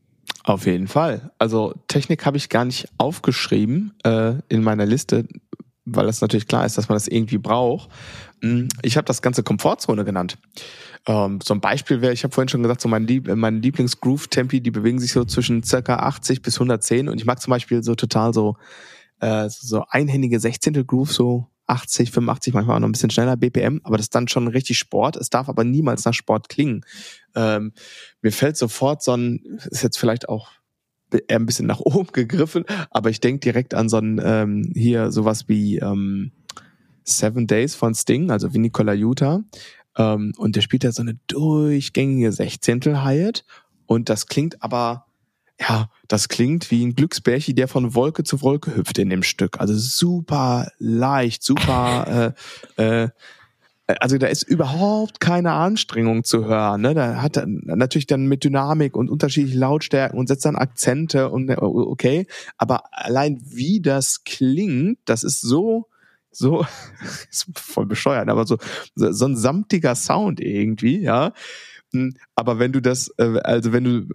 Auf jeden Fall. Also Technik habe ich gar nicht aufgeschrieben äh, in meiner Liste, weil das natürlich klar ist, dass man das irgendwie braucht. Ich habe das Ganze Komfortzone genannt. Ähm, so ein Beispiel wäre, ich habe vorhin schon gesagt, so mein, Lieb- mein Lieblings-Groove-Tempi, die bewegen sich so zwischen circa achtzig bis hundertzehn und ich mag zum Beispiel so total so äh, so einhändige Sechzehntel-Groove, so achtzig, fünfundachtzig, manchmal auch noch ein bisschen schneller B P M, aber das ist dann schon richtig Sport. Es darf aber niemals nach Sport klingen. Ähm, mir fällt sofort so ein, ist jetzt vielleicht auch eher ein bisschen nach oben gegriffen, aber ich denke direkt an so ein ähm, hier sowas wie ähm, Seven Days von Sting, also Vinny Colaiuta. Ähm, und der spielt ja so eine durchgängige Sechzehntel-Hi-Hat und das klingt aber, ja, das klingt wie ein Glücksbärchen, der von Wolke zu Wolke hüpft in dem Stück. Also super leicht, super, äh, äh, also da ist überhaupt keine Anstrengung zu hören. Ne? Da hat er natürlich dann mit Dynamik und unterschiedlichen Lautstärken und setzt dann Akzente und okay, aber allein wie das klingt, das ist so so ist voll bescheuert, aber so so ein samtiger Sound irgendwie, ja. Aber wenn du das, also wenn du,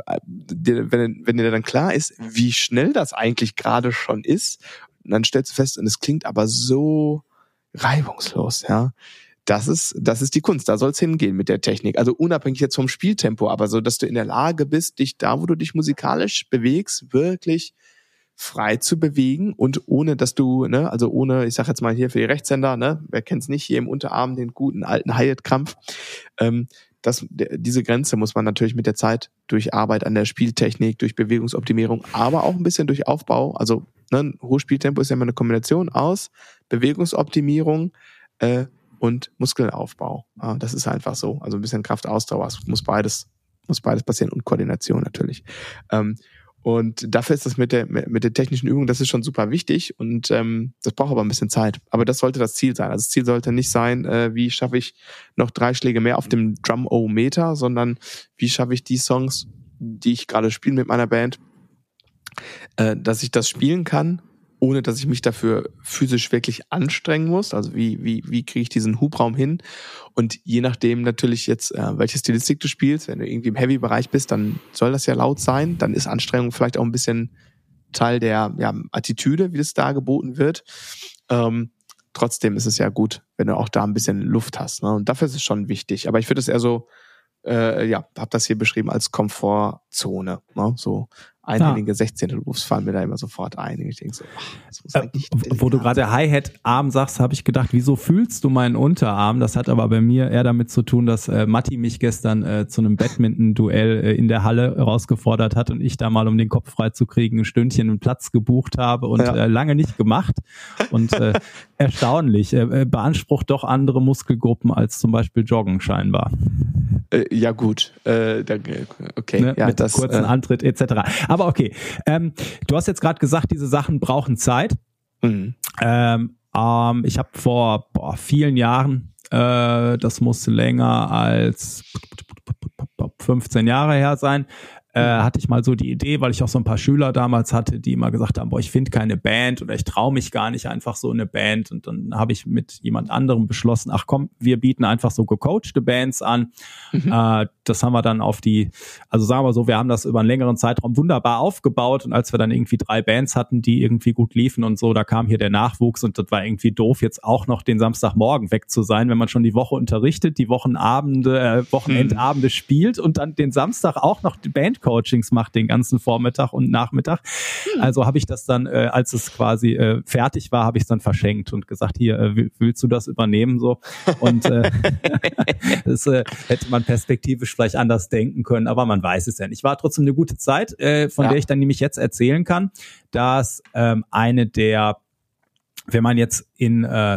wenn, wenn dir dann klar ist, wie schnell das eigentlich gerade schon ist, dann stellst du fest, und es klingt aber so reibungslos, ja. Das ist, das ist die Kunst. Da soll es hingehen mit der Technik. Also unabhängig jetzt vom Spieltempo, aber so, dass du in der Lage bist, dich da, wo du dich musikalisch bewegst, wirklich frei zu bewegen und ohne, dass du, ne, also ohne, ich sag jetzt mal hier für die Rechtshänder, ne, wer kennt's nicht, hier im Unterarm den guten alten Hi-Hat-Krampf, ähm, das, diese Grenze muss man natürlich mit der Zeit durch Arbeit an der Spieltechnik, durch Bewegungsoptimierung, aber auch ein bisschen durch Aufbau, also ne, ein hohes Spieltempo ist ja immer eine Kombination aus Bewegungsoptimierung äh, und Muskelaufbau. Ja, das ist einfach so, also ein bisschen Kraftausdauer, es muss beides, muss beides passieren und Koordination natürlich. Ähm, Und dafür ist das mit der mit der technischen Übung, das ist schon super wichtig und ähm, das braucht aber ein bisschen Zeit. Aber das sollte das Ziel sein. Also das Ziel sollte nicht sein, äh, wie schaffe ich noch drei Schläge mehr auf dem Drum-O-Meter, sondern wie schaffe ich die Songs, die ich gerade spiele mit meiner Band, äh, dass ich das spielen kann, ohne dass ich mich dafür physisch wirklich anstrengen muss. Also wie wie wie kriege ich diesen Hubraum hin? Und je nachdem natürlich jetzt, äh, welche Stilistik du spielst, wenn du irgendwie im Heavy-Bereich bist, dann soll das ja laut sein. Dann ist Anstrengung vielleicht auch ein bisschen Teil der ja, Attitüde, wie das da geboten wird. Ähm, trotzdem ist es ja gut, wenn du auch da ein bisschen Luft hast. Ne? Und dafür ist es schon wichtig. Aber ich würde es eher so, äh, ja, habe das hier beschrieben als Komfortzone. Ne? So einhändige ja. sechzehntel Moves fallen mir da immer sofort ein. Ich denke so, ach, das muss eigentlich äh, wo du gerade Hi-Hat-Arm sagst, habe ich gedacht, wieso fühlst du meinen Unterarm? Das hat aber bei mir eher damit zu tun, dass äh, Matti mich gestern äh, zu einem Badminton-Duell äh, in der Halle herausgefordert hat und ich da mal, um den Kopf frei zu kriegen, ein Stündchen einen Platz gebucht habe und ja. äh, lange nicht gemacht. Und äh, erstaunlich, äh, beansprucht doch andere Muskelgruppen als zum Beispiel Joggen scheinbar. Äh, ja gut, äh, okay. Ne, ja, mit das, kurzen äh, Antritt et cetera. Aber okay, ähm, du hast jetzt gerade gesagt, diese Sachen brauchen Zeit. Mhm. Ähm, ähm, ich habe vor boah, vielen Jahren, äh, das muss länger als fünfzehn Jahre her sein, äh, hatte ich mal so die Idee, weil ich auch so ein paar Schüler damals hatte, die immer gesagt haben, boah, ich finde keine Band oder ich traue mich gar nicht einfach so eine Band. Und dann habe ich mit jemand anderem beschlossen, ach komm, wir bieten einfach so gecoachte Bands an. Mhm. Äh, das haben wir dann auf die, also sagen wir so, wir haben das über einen längeren Zeitraum wunderbar aufgebaut und als wir dann irgendwie drei Bands hatten, die irgendwie gut liefen und so, da kam hier der Nachwuchs und das war irgendwie doof, jetzt auch noch den Samstagmorgen weg zu sein, wenn man schon die Woche unterrichtet, die Wochenabende, äh, Wochenendabende mhm. spielt und dann den Samstag auch noch die Bandcoachings macht, den ganzen Vormittag und Nachmittag. Mhm. Also habe ich das dann, äh, als es quasi äh, fertig war, habe ich es dann verschenkt und gesagt, hier, äh, willst du das übernehmen? So und äh, das äh, hätte man perspektivisch vielleicht anders denken können, aber man weiß es ja nicht. War trotzdem eine gute Zeit, äh, von ja. der ich dann nämlich jetzt erzählen kann, dass ähm, eine der, wenn man jetzt in äh,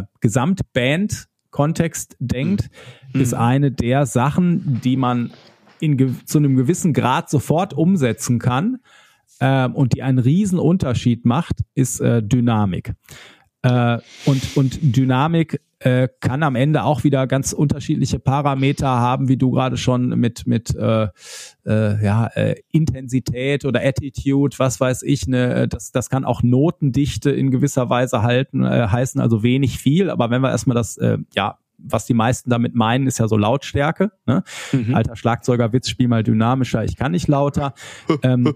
Gesamtband-Kontext denkt, mhm. ist eine der Sachen, die man in ge- zu einem gewissen Grad sofort umsetzen kann äh, und die einen riesen Unterschied macht, ist äh, Dynamik. Äh, und, und Dynamik äh, kann am Ende auch wieder ganz unterschiedliche Parameter haben, wie du gerade schon mit mit äh, äh, ja äh, Intensität oder Attitude, was weiß ich, ne, das das kann auch Notendichte in gewisser Weise halten äh, heißen, also wenig viel. Aber wenn wir erstmal das äh, ja was die meisten damit meinen, ist ja so Lautstärke. Ne? Mhm. Alter Schlagzeugerwitz, spiel mal dynamischer, ich kann nicht lauter. ähm,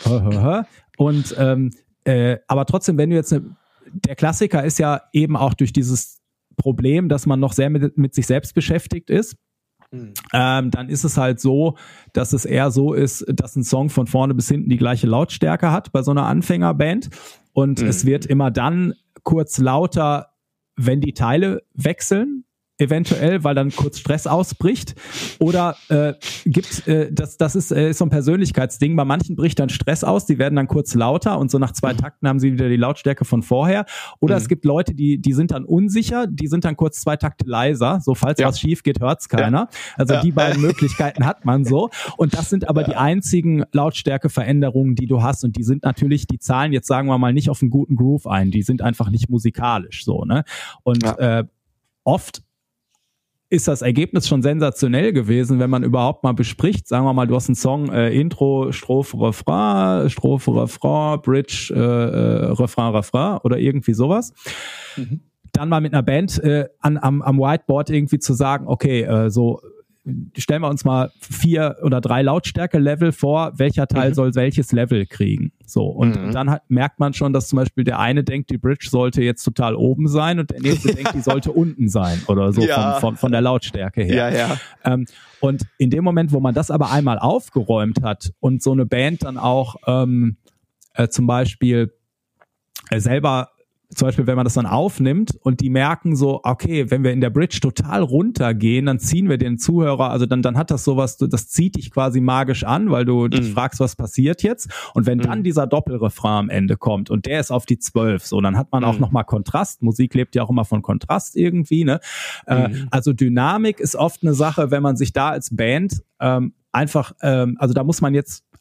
und ähm, äh, aber trotzdem, wenn du jetzt eine, der Klassiker ist ja eben auch durch dieses Problem, dass man noch sehr mit, mit sich selbst beschäftigt ist. Mhm. Ähm, dann ist es halt so, dass es eher so ist, dass ein Song von vorne bis hinten die gleiche Lautstärke hat bei so einer Anfängerband und mhm. es wird immer dann kurz lauter, wenn die Teile wechseln, eventuell, weil dann kurz Stress ausbricht oder äh, gibt, äh, das das ist, äh, ist so ein Persönlichkeitsding, bei manchen bricht dann Stress aus, die werden dann kurz lauter und so nach zwei Takten haben sie wieder die Lautstärke von vorher oder mhm. es gibt Leute, die die sind dann unsicher, die sind dann kurz zwei Takte leiser, so falls ja. was schief geht, hört's keiner. Ja. Also ja. die beiden Möglichkeiten hat man so und das sind aber ja. die einzigen Lautstärkeveränderungen, die du hast und die sind natürlich, die zahlen jetzt sagen wir mal nicht auf einen guten Groove ein, die sind einfach nicht musikalisch so, ne? Und ja. äh, oft ist das Ergebnis schon sensationell gewesen, wenn man überhaupt mal bespricht, sagen wir mal, du hast einen Song, äh, Intro, Strophe, Refrain, Strophe, Refrain, Bridge, äh, äh, Refrain, Refrain oder irgendwie sowas. Mhm. Dann mal mit einer Band äh, an, am, am Whiteboard irgendwie zu sagen, okay, äh, so stellen wir uns mal vier oder drei Lautstärke-Level vor, welcher Teil mhm. soll welches Level kriegen. So, und mhm. dann hat, merkt man schon, dass zum Beispiel der eine denkt, die Bridge sollte jetzt total oben sein und der nächste denkt, die sollte unten sein oder so ja. von, von, von der Lautstärke her. Ja, ja. Ähm, und in dem Moment, wo man das aber einmal aufgeräumt hat und so eine Band dann auch ähm, äh, zum Beispiel äh, selber zum Beispiel, wenn man das dann aufnimmt und die merken so, okay, wenn wir in der Bridge total runtergehen, dann ziehen wir den Zuhörer, also dann dann hat das sowas, das zieht dich quasi magisch an, weil du dich mm. fragst, was passiert jetzt. Und wenn mm. dann dieser Doppelrefrain am Ende kommt und der ist auf die zwölf, so, dann hat man mm. auch nochmal Kontrast. Musik lebt ja auch immer von Kontrast irgendwie, ne? Mm. Äh, also Dynamik ist oft eine Sache, wenn man sich da als Band ähm, einfach, ähm, also da muss man jetzt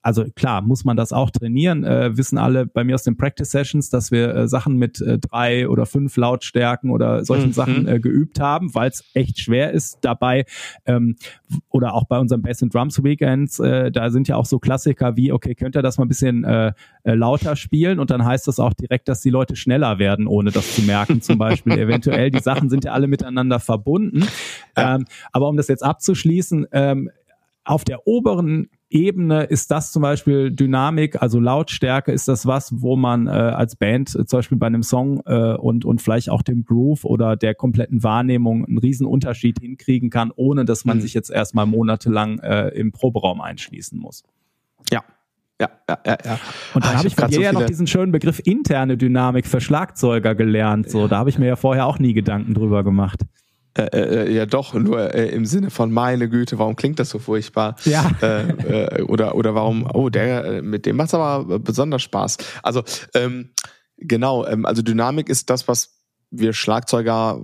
also klar, muss man das auch trainieren, äh, wissen alle bei mir aus den Practice Sessions, dass wir äh, Sachen mit äh, drei oder fünf Lautstärken oder solchen mhm. Sachen äh, geübt haben, weil es echt schwer ist dabei, ähm, oder auch bei unseren Bass and Drums Weekends, äh, da sind ja auch so Klassiker wie, okay, könnt ihr das mal ein bisschen äh, äh, lauter spielen, und dann heißt das auch direkt, dass die Leute schneller werden, ohne das zu merken, zum Beispiel. Eventuell, die Sachen sind ja alle miteinander verbunden. Ja. Ähm, aber um das jetzt abzuschließen, ähm, auf der oberen Ebene ist das zum Beispiel Dynamik, also Lautstärke ist das was, wo man äh, als Band äh, zum Beispiel bei einem Song äh, und und vielleicht auch dem Groove oder der kompletten Wahrnehmung einen riesen Unterschied hinkriegen kann, ohne dass man mhm. sich jetzt erstmal monatelang äh, im Proberaum einschließen muss. Ja. Ja, ja, ja, ja. Und dann ah, habe ich von dir so ja noch diesen schönen Begriff interne Dynamik für Schlagzeuger gelernt. So, ja. Da habe ich mir ja vorher auch nie Gedanken drüber gemacht. Äh, äh, ja doch, nur äh, im Sinne von meine Güte, warum klingt das so furchtbar? Ja. Äh, äh, oder oder warum, oh, der mit dem macht's aber besonders Spaß. Also ähm, genau, ähm, also Dynamik ist das, was wir Schlagzeuger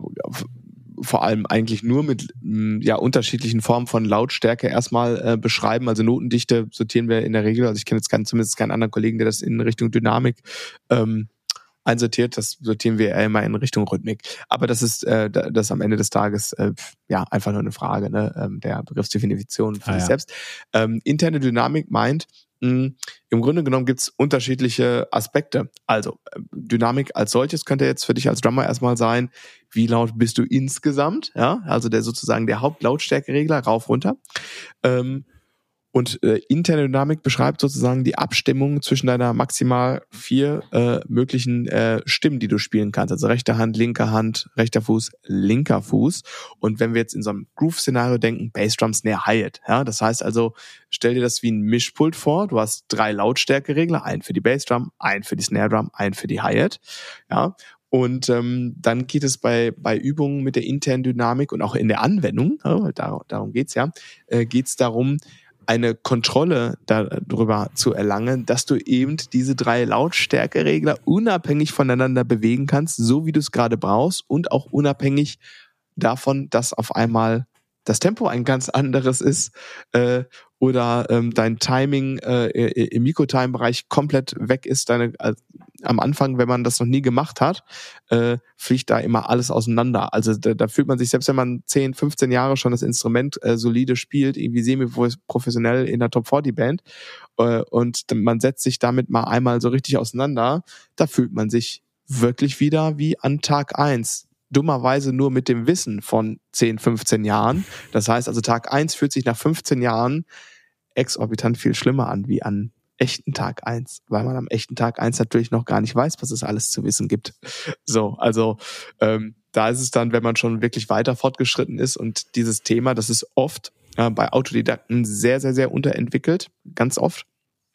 vor allem eigentlich nur mit ja unterschiedlichen Formen von Lautstärke erstmal äh, beschreiben. Also Notendichte sortieren wir in der Regel, also ich kenne jetzt keinen, zumindest keinen anderen Kollegen, der das in Richtung Dynamik ähm, einsortiert, das sortieren wir eher immer in Richtung Rhythmik. Aber das ist äh, das am Ende des Tages äh, ja einfach nur eine Frage, ne, ähm, der Begriffsdefinition für ah, sich ja. selbst. Ähm, interne Dynamik meint, mh, im Grunde genommen gibt's unterschiedliche Aspekte. Also äh, Dynamik als solches könnte jetzt für dich als Drummer erstmal sein, wie laut bist du insgesamt, ja, also der sozusagen der Hauptlautstärkeregler rauf runter. Ähm, Und äh, interne Dynamik beschreibt sozusagen die Abstimmung zwischen deiner maximal vier äh, möglichen äh, Stimmen, die du spielen kannst. Also rechte Hand, linke Hand, rechter Fuß, linker Fuß. Und wenn wir jetzt in so einem Groove-Szenario denken, Bassdrum, Snare, Hi-Hat. Ja, das heißt also, stell dir das wie ein Mischpult vor. Du hast drei Lautstärkeregler, einen für die Bassdrum, einen für die Snare Drum, einen für die Hi-Hat. Ja. Und ähm, dann geht es bei bei Übungen mit der internen Dynamik und auch in der Anwendung, ja, darum, darum geht's ja, äh, geht's darum, eine Kontrolle darüber zu erlangen, dass du eben diese drei Lautstärkeregler unabhängig voneinander bewegen kannst, so wie du es gerade brauchst und auch unabhängig davon, dass auf einmal das Tempo ein ganz anderes ist äh, oder ähm, dein Timing äh, im Mikrotime-Bereich komplett weg ist. Deine, äh, am Anfang, wenn man das noch nie gemacht hat, äh, fliegt da immer alles auseinander. Also da, da fühlt man sich, selbst wenn man zehn, fünfzehn Jahre schon das Instrument äh, solide spielt, irgendwie semi-professionell in der Top vierzig Band äh, und man setzt sich damit mal einmal so richtig auseinander, da fühlt man sich wirklich wieder wie an Tag eins. Dummerweise nur mit dem Wissen von zehn, fünfzehn Jahren. Das heißt also, Tag eins fühlt sich nach fünfzehn Jahren exorbitant viel schlimmer an wie an echten Tag eins, weil man am echten Tag eins natürlich noch gar nicht weiß, was es alles zu wissen gibt. So, also ähm, da ist es dann, wenn man schon wirklich weiter fortgeschritten ist und dieses Thema, das ist oft äh, bei Autodidakten sehr, sehr, sehr unterentwickelt, ganz oft,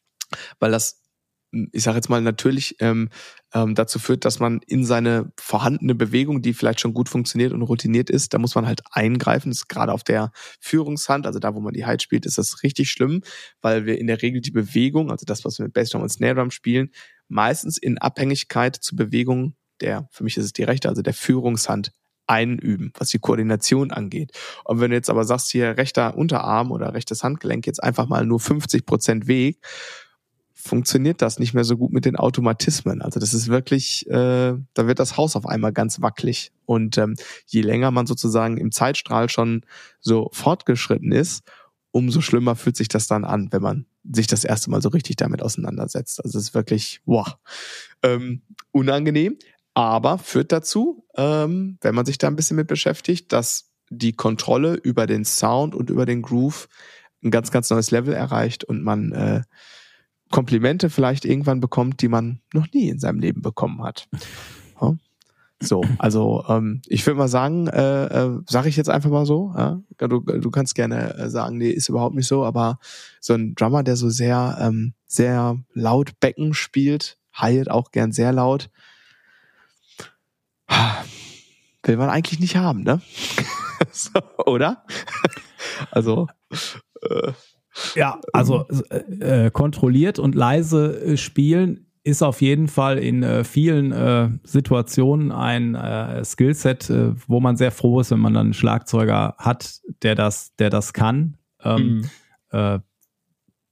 weil das, ich sage jetzt mal, natürlich ähm, ähm, dazu führt, dass man in seine vorhandene Bewegung, die vielleicht schon gut funktioniert und routiniert ist, da muss man halt eingreifen. Das ist gerade auf der Führungshand, also da, wo man die Hi-Hat spielt, ist das richtig schlimm, weil wir in der Regel die Bewegung, also das, was wir mit Bassdrum und Snare Drum spielen, meistens in Abhängigkeit zur Bewegung der, für mich ist es die rechte, also der Führungshand einüben, was die Koordination angeht. Und wenn du jetzt aber sagst, hier rechter Unterarm oder rechtes Handgelenk jetzt einfach mal nur fünfzig Prozent Weg, funktioniert das nicht mehr so gut mit den Automatismen. Also das ist wirklich, äh, da wird das Haus auf einmal ganz wackelig. Und ähm, je länger man sozusagen im Zeitstrahl schon so fortgeschritten ist, umso schlimmer fühlt sich das dann an, wenn man sich das erste Mal so richtig damit auseinandersetzt. Also es ist wirklich, wow, ähm, unangenehm, aber führt dazu, ähm, wenn man sich da ein bisschen mit beschäftigt, dass die Kontrolle über den Sound und über den Groove ein ganz, ganz neues Level erreicht und man äh, Komplimente vielleicht irgendwann bekommt, die man noch nie in seinem Leben bekommen hat. Ja. So, also ähm, ich würde mal sagen, äh, äh, sage ich jetzt einfach mal so, ja? du, du kannst gerne äh, sagen, nee, ist überhaupt nicht so, aber so ein Drummer, der so sehr, ähm, sehr laut Becken spielt, Hi-Hat auch gern sehr laut, will man eigentlich nicht haben, ne? So, oder? Also äh, ja, also äh, kontrolliert und leise äh, spielen ist auf jeden Fall in äh, vielen äh, Situationen ein äh, Skillset, äh, wo man sehr froh ist, wenn man dann einen Schlagzeuger hat, der das, der das kann. Ähm, mhm. äh,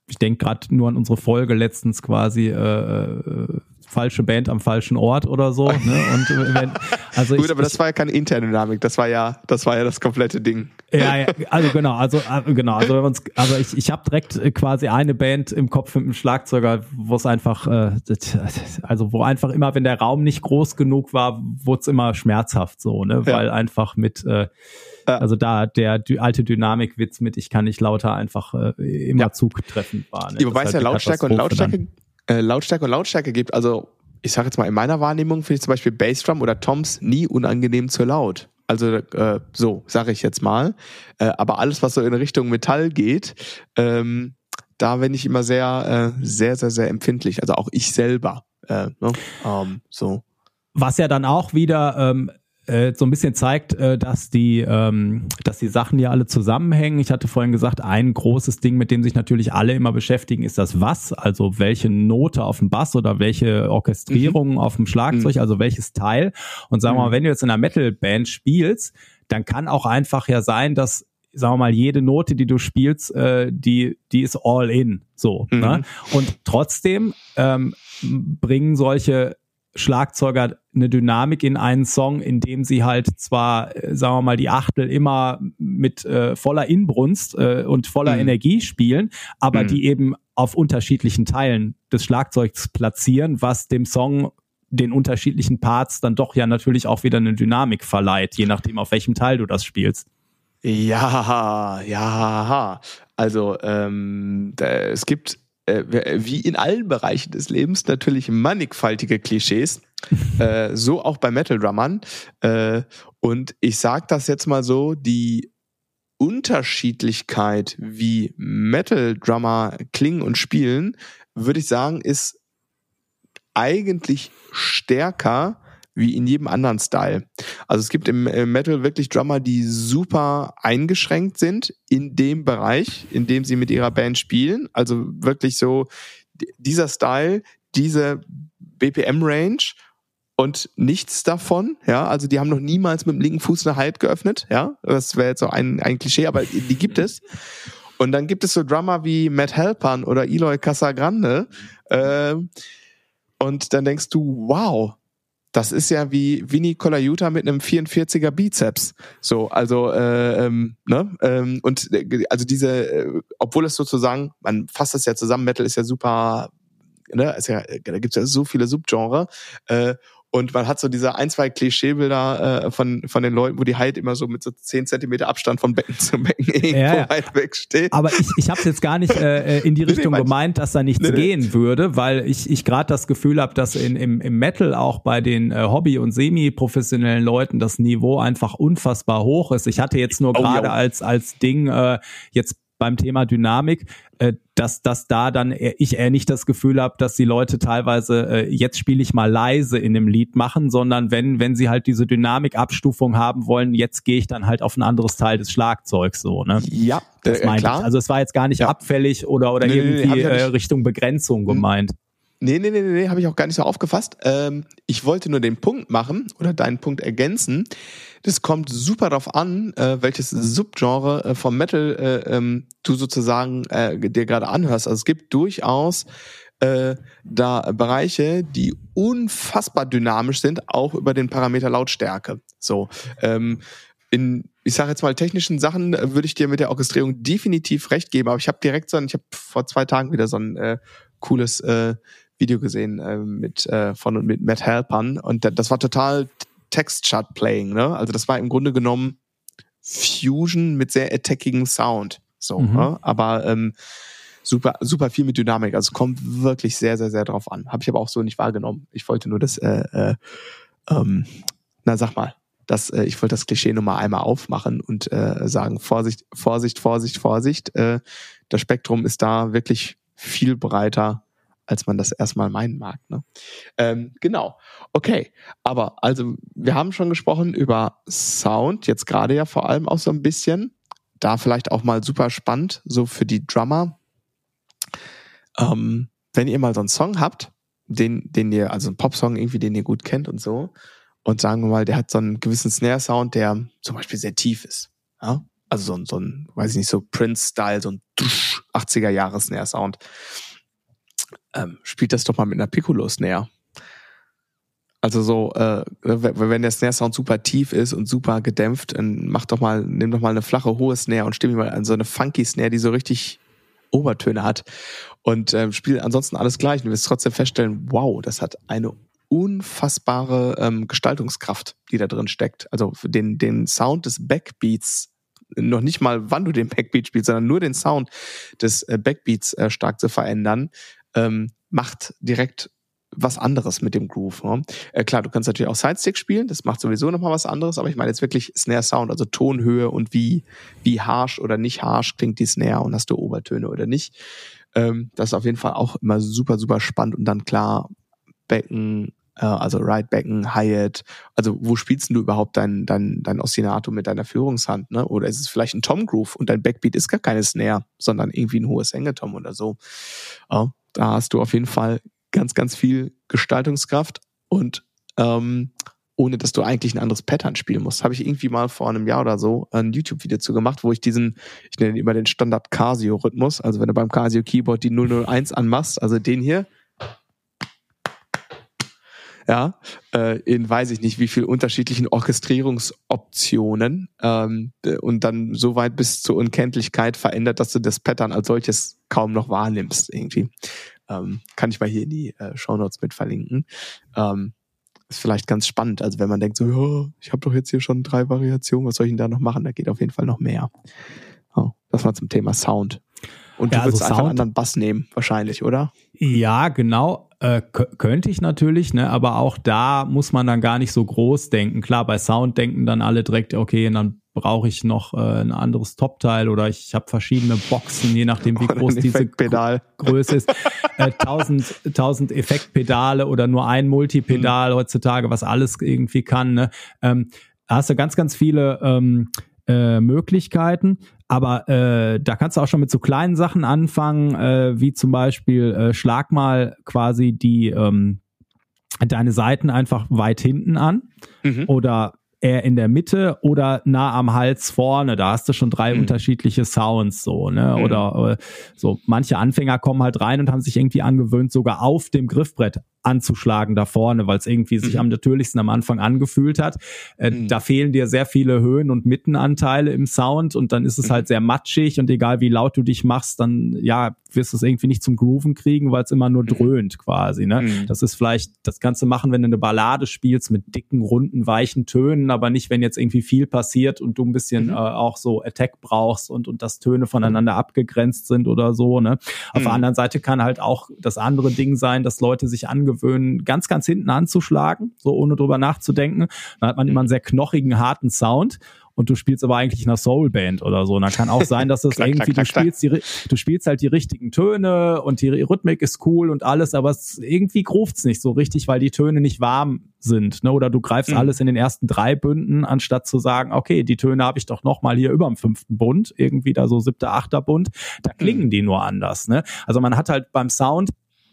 ich denke gerade nur an unsere Folge letztens quasi, äh, äh, falsche Band am falschen Ort oder so. Ne? Und wenn, also Gut, ich, aber das war ja keine interne Dynamik, das war ja, das war ja das komplette Ding. Ja, ja, also genau, also genau, also wenn wir uns, aber ich ich habe direkt quasi eine Band im Kopf mit einem Schlagzeuger, wo es einfach, äh, also wo einfach immer, wenn der Raum nicht groß genug war, wurde es immer schmerzhaft so, ne, ja. Weil einfach mit, äh, ja. also da der die alte Dynamikwitz mit ich kann nicht lauter einfach äh, immer ja. zutreffend war. Ne? Ja, wobei es ja Lautstärke und Lautstärke, äh, Lautstärke und Lautstärke gibt, also ich sag jetzt mal, in meiner Wahrnehmung finde ich zum Beispiel Bassdrum oder Toms nie unangenehm zu laut. Also äh, so, sage ich jetzt mal. Äh, aber alles, was so in Richtung Metall geht, ähm, da bin ich immer sehr, äh, sehr, sehr, sehr empfindlich. Also auch ich selber. Äh, ne? ähm, so. Was ja dann auch wieder ähm, äh, so ein bisschen zeigt, äh, dass die, ähm, dass die Sachen ja alle zusammenhängen. Ich hatte vorhin gesagt, ein großes Ding, mit dem sich natürlich alle immer beschäftigen, ist das Was, also welche Note auf dem Bass oder welche Orchestrierung mhm. auf dem Schlagzeug, mhm. also welches Teil. Und sagen wir mal, wenn du jetzt in einer Metal-Band spielst, dann kann auch einfach ja sein, dass sagen wir mal, jede Note, die du spielst, äh, die die ist all in, so. Mhm. Ne? Und trotzdem ähm, bringen solche Schlagzeuger eine Dynamik in einen Song, in dem sie halt zwar, sagen wir mal, die Achtel immer mit äh, voller Inbrunst äh, und voller mhm. Energie spielen, aber mhm. die eben auf unterschiedlichen Teilen des Schlagzeugs platzieren, was dem Song den unterschiedlichen Parts dann doch ja natürlich auch wieder eine Dynamik verleiht, je nachdem, auf welchem Teil du das spielst. Ja, ja, also ähm, da, es gibt äh, wie in allen Bereichen des Lebens natürlich mannigfaltige Klischees, äh, so auch bei Metal-Drummern. Äh, und ich sag das jetzt mal so, die Unterschiedlichkeit, wie Metal-Drummer klingen und spielen, würde ich sagen, ist eigentlich stärker wie in jedem anderen Style. Also es gibt im Metal wirklich Drummer, die super eingeschränkt sind in dem Bereich, in dem sie mit ihrer Band spielen. Also wirklich so dieser Style, diese B P M-Range und nichts davon. Ja, also die haben noch niemals mit dem linken Fuß eine Hi-Hat geöffnet. Ja, das wäre jetzt so ein, ein Klischee, aber die gibt es. Und dann gibt es so Drummer wie Matt Halpern oder Eloy Casagrande. Äh, und dann denkst du, wow, das ist ja wie Vinny Colaiuta mit einem vierundvierziger Bizeps. So, also, äh, ähm, ne? Ähm, und äh, also diese, äh, obwohl es sozusagen, man fasst das ja zusammen, Metal ist ja super, ne, ist ja, da gibt's ja so viele Subgenre, äh, und man hat so diese ein, zwei Klischeebilder äh, von von den Leuten, wo die Hi-Hat immer so mit so zehn Zentimeter Abstand von Becken zu Becken irgendwo ja, ja. weit weg steht. Aber ich, ich habe es jetzt gar nicht äh, in die Richtung nee, nee, gemeint, dass da nichts nee, nee. gehen würde, weil ich ich gerade das Gefühl habe, dass in, im, im Metal auch bei den äh, Hobby- und semi-professionellen Leuten das Niveau einfach unfassbar hoch ist. Ich hatte jetzt nur gerade oh, als als Ding äh, jetzt beim Thema Dynamik, äh, dass dass da dann ich eher nicht das Gefühl habe, dass die Leute teilweise äh, jetzt spiele ich mal leise in dem Lied machen, sondern wenn wenn sie halt diese Dynamikabstufung haben wollen, jetzt gehe ich dann halt auf ein anderes Teil des Schlagzeugs so, ne? Ja, das äh, meinte klar. ich. Also es war jetzt gar nicht ja. abfällig oder oder nee, irgendwie nee, äh, Richtung Begrenzung gemeint. Nee, nee, nee, nee, nee, habe ich auch gar nicht so aufgefasst. Ähm, ich wollte nur den Punkt machen oder deinen Punkt ergänzen. Das kommt super darauf an, äh, welches Subgenre äh, vom Metal äh, ähm, du sozusagen äh, dir gerade anhörst. Also es gibt durchaus äh, da Bereiche, die unfassbar dynamisch sind, auch über den Parameter Lautstärke. So, ähm, in, ich sage jetzt mal, technischen Sachen äh, würde ich dir mit der Orchestrierung definitiv recht geben, aber ich habe direkt so ein, ich habe vor zwei Tagen wieder so ein äh, cooles äh, Video gesehen äh, mit äh, von und mit Matt Halpern und das war total Text-Chart-Playing, ne? Also das war im Grunde genommen Fusion mit sehr attackigem Sound, so, mhm. ne? Aber ähm, super, super viel mit Dynamik. Also kommt wirklich sehr, sehr, sehr drauf an. Habe ich aber auch so nicht wahrgenommen. Ich wollte nur das, äh, äh, ähm, na sag mal, das, äh, ich wollte das Klischee nur mal einmal aufmachen und äh, sagen: Vorsicht, Vorsicht, Vorsicht, Vorsicht. Äh, das Spektrum ist da wirklich viel breiter, als man das erstmal meinen mag. Ne? Ähm, genau. Okay. Aber also, wir haben schon gesprochen über Sound, jetzt gerade ja vor allem auch so ein bisschen. Da vielleicht auch mal super spannend, so für die Drummer. Ähm, wenn ihr mal so einen Song habt, den, den ihr, also einen Popsong irgendwie, den ihr gut kennt und so, und sagen wir mal, der hat so einen gewissen Snare-Sound, der zum Beispiel sehr tief ist. Ja? Also so ein, so ein weiß ich nicht, so Prince-Style, so ein achtziger-Jahre-Snare-Sound. Ähm, spielt das doch mal mit einer Piccolo-Snare. Also so, äh, wenn der Snare-Sound super tief ist und super gedämpft, dann mach doch mal, nimm doch mal eine flache, hohe Snare und stimm mal an so eine funky Snare, die so richtig Obertöne hat und ähm, spiel ansonsten alles gleich. Und du wirst trotzdem feststellen, wow, das hat eine unfassbare ähm, Gestaltungskraft, die da drin steckt. Also für den, den Sound des Backbeats, noch nicht mal, wann du den Backbeat spielst, sondern nur den Sound des äh, Backbeats äh, stark zu verändern, ähm, macht direkt was anderes mit dem Groove. Ne? Äh, klar, du kannst natürlich auch Sidestick spielen, das macht sowieso nochmal was anderes, aber ich meine jetzt wirklich Snare-Sound, also Tonhöhe und wie, wie harsh oder nicht harsh klingt die Snare und hast du Obertöne oder nicht. Ähm, das ist auf jeden Fall auch immer super, super spannend und dann klar, Becken, äh, also Right Becken, Hi-Hat, also wo spielst du überhaupt dein, dein, dein Ostinato mit deiner Führungshand, ne? Oder ist es vielleicht ein Tom-Groove und dein Backbeat ist gar keine Snare, sondern irgendwie ein hohes Hängetom oder so. Ja, da hast du auf jeden Fall ganz, ganz viel Gestaltungskraft und ähm, ohne, dass du eigentlich ein anderes Pattern spielen musst. Habe ich irgendwie mal vor einem Jahr oder so ein YouTube-Video zu gemacht, wo ich diesen, ich nenne ihn immer den Standard-Casio-Rhythmus, also wenn du beim Casio-Keyboard die null null eins anmachst, also den hier, ja, äh, in weiß ich nicht wie viel unterschiedlichen Orchestrierungsoptionen ähm, und dann so weit bis zur Unkenntlichkeit verändert, dass du das Pattern als solches kaum noch wahrnimmst irgendwie. Ähm, kann ich mal hier in die äh, Shownotes mit verlinken. Ähm, ist vielleicht ganz spannend, also wenn man denkt so, ja, ich habe doch jetzt hier schon drei Variationen, was soll ich denn da noch machen? Da geht auf jeden Fall noch mehr. Oh, das war zum Thema Sound. Und du ja, würdest also einfach Sound, einen anderen Bass nehmen, wahrscheinlich, oder? Ja, genau. Äh, k- könnte ich natürlich, ne, aber auch da muss man dann gar nicht so groß denken. Klar, bei Sound denken dann alle direkt, okay, dann brauche ich noch äh, ein anderes Topteil oder ich habe verschiedene Boxen, je nachdem wie oder groß diese Gr- Größe ist. äh, tausend, tausend Effektpedale oder nur ein Multipedal mhm. heutzutage, was alles irgendwie kann. Ne? Ähm, da hast du ganz, ganz viele ähm, äh, Möglichkeiten. Aber äh, da kannst du auch schon mit so kleinen Sachen anfangen, äh, wie zum Beispiel äh, schlag mal quasi die ähm, deine Seiten einfach weit hinten an mhm. oder eher in der Mitte oder nah am Hals vorne. Da hast du schon drei mhm. unterschiedliche Sounds so, ne? Mhm. Oder äh, so manche Anfänger kommen halt rein und haben sich irgendwie angewöhnt, sogar auf dem Griffbrett anzuschlagen da vorne, weil es irgendwie sich mhm. am natürlichsten am Anfang angefühlt hat. Äh, mhm. Da fehlen dir sehr viele Höhen- und Mittenanteile im Sound und dann ist es mhm. halt sehr matschig und egal wie laut du dich machst, dann ja wirst du es irgendwie nicht zum Grooven kriegen, weil es immer nur dröhnt quasi. Ne? Mhm. Das ist vielleicht, das kannst du machen, wenn du eine Ballade spielst mit dicken, runden, weichen Tönen, aber nicht, wenn jetzt irgendwie viel passiert und du ein bisschen mhm. äh, auch so Attack brauchst und und dass Töne voneinander mhm. abgegrenzt sind oder so. Ne? Auf mhm. der anderen Seite kann halt auch das andere Ding sein, dass Leute sich angewöhnen, ganz, ganz hinten anzuschlagen, so ohne drüber nachzudenken. Dann hat man immer einen sehr knochigen, harten Sound. Und du spielst aber eigentlich in einer Soulband oder so. Und dann kann auch sein, dass das klack, irgendwie, klack, klack, du spielst die, du spielst halt die richtigen Töne und die Rhythmik ist cool und alles, aber es irgendwie groovet's nicht so richtig, weil die Töne nicht warm sind, ne? Oder du greifst mhm. alles in den ersten drei Bünden, anstatt zu sagen, okay, die Töne habe ich doch nochmal hier über dem fünften Bund, irgendwie da so siebter, achter Bund, da klingen mhm. die nur anders, ne? Also man hat halt beim Sound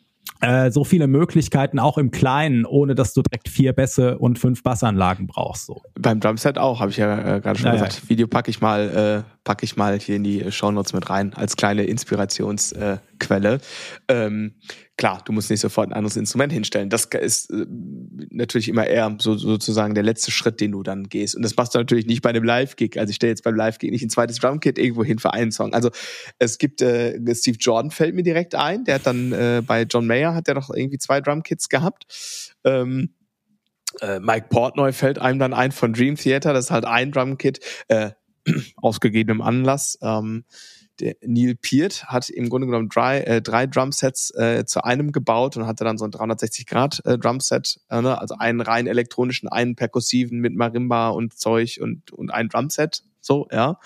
Äh, so viele Möglichkeiten, auch im Kleinen, ohne dass du direkt vier Bässe und fünf Bassanlagen brauchst. So. Beim Drumset auch, habe ich ja äh, gerade schon ja, gesagt. Ja. Video packe ich mal, äh, packe ich mal hier in die Shownotes mit rein, als kleine Inspirationsquelle. Äh, ähm, klar, du musst nicht sofort ein anderes Instrument hinstellen. Das ist äh, natürlich immer eher so sozusagen der letzte Schritt, den du dann gehst. Und das machst du natürlich nicht bei einem Live-Gig. Also ich stelle jetzt beim Live-Gig nicht ein zweites Drumkit irgendwo hin für einen Song. Also es gibt, äh, Steve Jordan fällt mir direkt ein. Der hat dann äh, bei John Mayer hat der doch irgendwie zwei Drumkits gehabt. Ähm, äh, Mike Portnoy fällt einem dann ein von Dream Theater. Das ist halt ein Drumkit äh, aus gegebenem Anlass. Ähm, Der Neil Peart hat im Grunde genommen drei, äh, drei Drumsets äh, zu einem gebaut und hatte dann so ein dreihundertsechzig Grad äh, Drumset, äh, ne? Also einen rein elektronischen, einen perkussiven mit Marimba und Zeug und und ein Drumset, so, ja.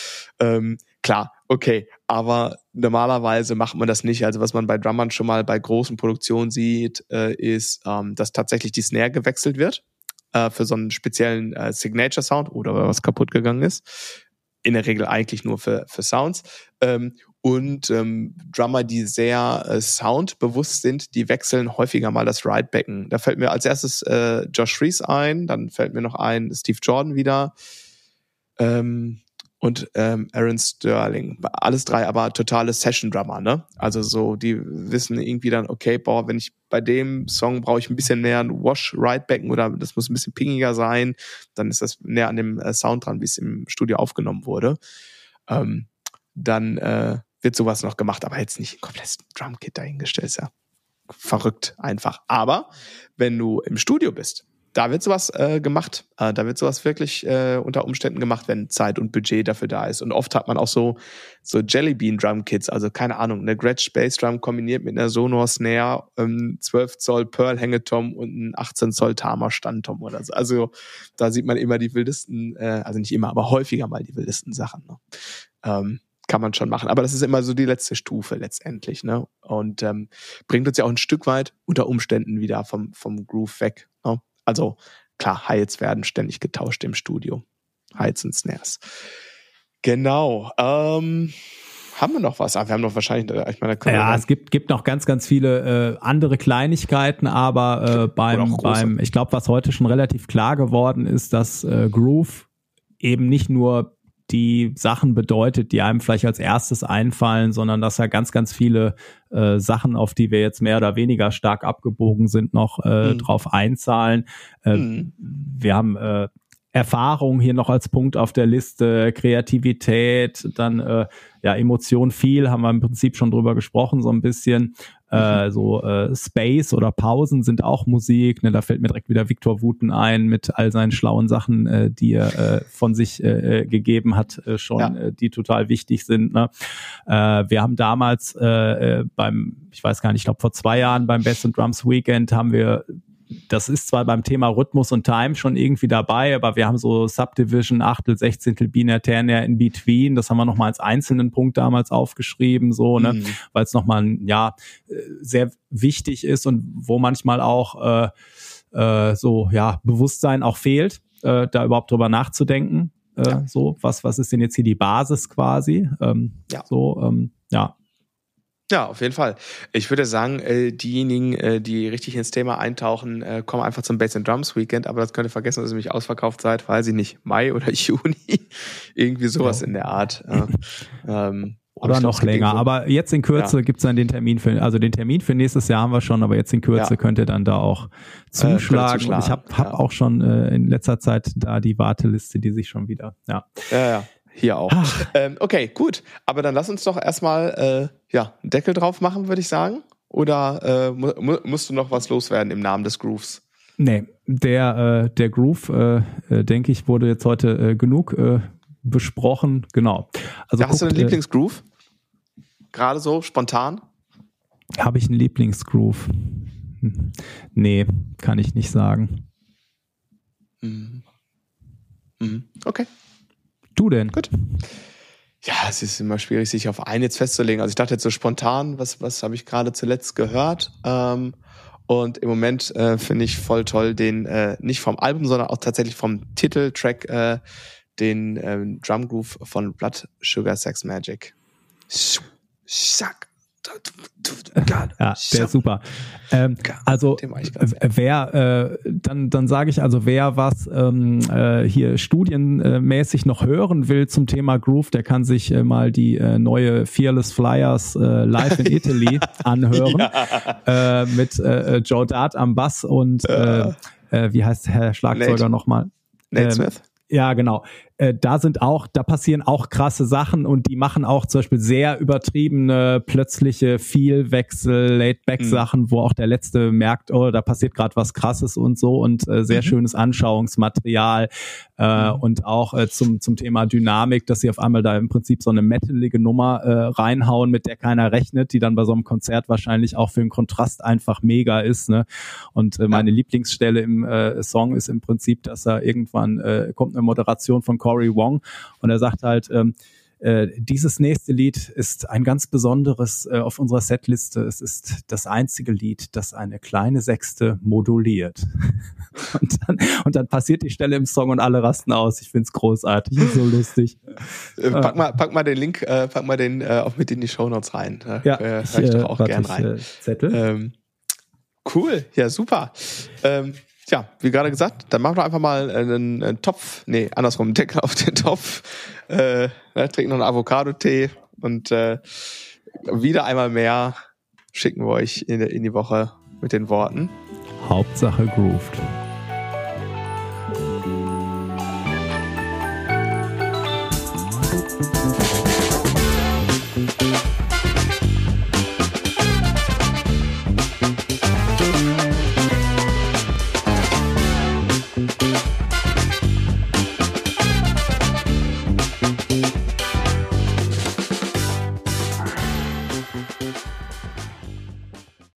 Ähm, klar, okay, aber normalerweise macht man das nicht. Also was man bei Drummern schon mal bei großen Produktionen sieht, äh, ist, ähm, dass tatsächlich die Snare gewechselt wird äh, für so einen speziellen äh, Signature-Sound oder was kaputt gegangen ist. In der Regel eigentlich nur für für Sounds. Ähm, und ähm, Drummer, die sehr äh, soundbewusst sind, die wechseln häufiger mal das Ride-Becken. Da fällt mir als erstes äh, Josh Freese ein, dann fällt mir noch ein Steve Jordan wieder. Ähm, und ähm, Aaron Sterling. Alles drei aber totale Session-Drummer, ne? Also so, die wissen irgendwie dann, okay, boah, wenn ich bei dem Song brauche ich ein bisschen näher ein Wash-Ride-Becken oder das muss ein bisschen pingiger sein, dann ist das näher an dem äh, Sound dran, wie es im Studio aufgenommen wurde. Ähm, dann äh, wird sowas noch gemacht, aber jetzt nicht ein komplettes Drumkit dahingestellt, ist ja verrückt einfach. Aber wenn du im Studio bist, da wird sowas äh, gemacht. Äh, da wird sowas wirklich äh, unter Umständen gemacht, wenn Zeit und Budget dafür da ist. Und oft hat man auch so so Jellybean Drum Kits, also keine Ahnung, eine Gretsch Bass Drum kombiniert mit einer Sonor Snare, ähm, zwölf Zoll Pearl Hängetom und ein achtzehn Zoll Tama Standtom oder so. Also da sieht man immer die wildesten, äh, also nicht immer, aber häufiger mal die wildesten Sachen. Ne? Ähm, kann man schon machen. Aber das ist immer so die letzte Stufe letztendlich, ne? Und ähm, bringt uns ja auch ein Stück weit unter Umständen wieder vom vom Groove weg. Ne? Also klar, Hi-Hats werden ständig getauscht im Studio. Hi-Hats und Snares. Genau. Ähm, haben wir noch was? Ah, wir haben noch wahrscheinlich, ich meine, da ja, es gibt gibt noch ganz, ganz viele äh, andere Kleinigkeiten, aber äh, beim, beim, ich glaube, was heute schon relativ klar geworden ist, dass äh, Groove eben nicht nur die Sachen bedeutet, die einem vielleicht als erstes einfallen, sondern dass ja ganz, ganz viele äh, Sachen, auf die wir jetzt mehr oder weniger stark abgebogen sind, noch äh, mhm. drauf einzahlen. Äh, mhm. Wir haben äh, Erfahrung hier noch als Punkt auf der Liste, Kreativität, dann äh, ja Emotion viel, haben wir im Prinzip schon drüber gesprochen, so ein bisschen. Äh, so äh, Space oder Pausen sind auch Musik, ne? Da fällt mir direkt wieder Victor Wooten ein mit all seinen schlauen Sachen, äh, die er äh, von sich äh, gegeben hat, äh, schon, ja. äh, die total wichtig sind. Ne? Äh, wir haben damals äh, beim, ich weiß gar nicht, ich glaube vor zwei Jahren beim Bass and Drums Weekend haben wir, das ist zwar beim Thema Rhythmus und Time schon irgendwie dabei, aber wir haben so Subdivision, Achtel, Sechzehntel, Binär, Ternär, in Between, das haben wir nochmal als einzelnen Punkt damals aufgeschrieben, so, ne, mhm. weil es nochmal, ja, sehr wichtig ist und wo manchmal auch äh, äh, so, ja, Bewusstsein auch fehlt, äh, da überhaupt drüber nachzudenken, äh, ja. so, was, was ist denn jetzt hier die Basis quasi, ähm, ja. so, ähm, ja. Ja, auf jeden Fall. Ich würde sagen, äh, diejenigen, äh, die richtig ins Thema eintauchen, äh, kommen einfach zum Bass and Drums Weekend, aber das könnt ihr vergessen, dass ihr nämlich ausverkauft seid, weiß ich nicht, Mai oder Juni, irgendwie sowas ja. in der Art. Äh, ähm, oder noch glaub, länger, aber jetzt in Kürze ja. gibt's dann den Termin für, also den Termin für nächstes Jahr haben wir schon, aber jetzt in Kürze ja. könnt ihr dann da auch zuschlagen. Äh, zuschlagen. Und ich habe hab ja. auch schon äh, in letzter Zeit da die Warteliste, die sich schon wieder, ja. Ja, ja. Hier auch. Ähm, okay, gut. Aber dann lass uns doch erstmal äh, ja, einen Deckel drauf machen, würde ich sagen. Oder äh, mu- musst du noch was loswerden im Namen des Grooves? Nee, der, äh, der Groove, äh, äh, denke ich, wurde jetzt heute äh, genug äh, besprochen. Genau. Also ja, hast guckt, du einen Lieblingsgroove? Gerade so, spontan? Habe ich einen Lieblingsgroove? Hm. Nee, kann ich nicht sagen. Mhm. Mhm. Okay. Du denn? Gut. Ja, es ist immer schwierig, sich auf einen jetzt festzulegen. Also ich dachte jetzt so spontan, was, was habe ich gerade zuletzt gehört? Ähm, und im Moment äh, finde ich voll toll den, äh, nicht vom Album, sondern auch tatsächlich vom Titeltrack, äh, den ähm, Drum Groove von Blood Sugar Sex Magic. Schack. Ja, der ist super. Ähm, also wer, äh, dann, dann sage ich also, wer was ähm, äh, hier studienmäßig noch hören will zum Thema Groove, der kann sich äh, mal die äh, neue Fearless Flyers äh, Live in Italy anhören ja. äh, mit äh, Joe Dart am Bass und äh, äh, wie heißt Herr Schlagzeuger nochmal? Nate ähm, Smith. Ja, genau. Äh, da sind auch, da passieren auch krasse Sachen und die machen auch zum Beispiel sehr übertriebene, plötzliche Vielwechsel, Laid-Back-Sachen, mhm. wo auch der Letzte merkt, oh, da passiert gerade was Krasses und so und äh, sehr mhm. schönes Anschauungsmaterial äh, mhm. und auch äh, zum zum Thema Dynamik, dass sie auf einmal da im Prinzip so eine metalige Nummer äh, reinhauen, mit der keiner rechnet, die dann bei so einem Konzert wahrscheinlich auch für den Kontrast einfach mega ist, ne? Und äh, meine ja. Lieblingsstelle im äh, Song ist im Prinzip, dass da irgendwann äh, kommt eine Moderation von Corey Wong und er sagt halt, ähm, äh, dieses nächste Lied ist ein ganz besonderes äh, auf unserer Setliste. Es ist das einzige Lied, das eine kleine Sechste moduliert. und, dann, und dann passiert die Stelle im Song und alle rasten aus. Ich find's großartig, so lustig. Äh, pack mal, pack mal den Link, äh, pack mal den äh, auch mit in die Shownotes rein. Da ja, äh, ich, hör ich doch äh, auch warte, gern rein. Ich, äh, Zettel. Ähm, cool, ja super. Ähm, ja, wie gerade gesagt, dann machen wir einfach mal einen, einen Topf, nee, andersrum, einen Deckel auf den Topf, äh, ne, trinken noch einen Avocado-Tee und äh, wieder einmal mehr schicken wir euch in, in die Woche mit den Worten. Hauptsache grooved.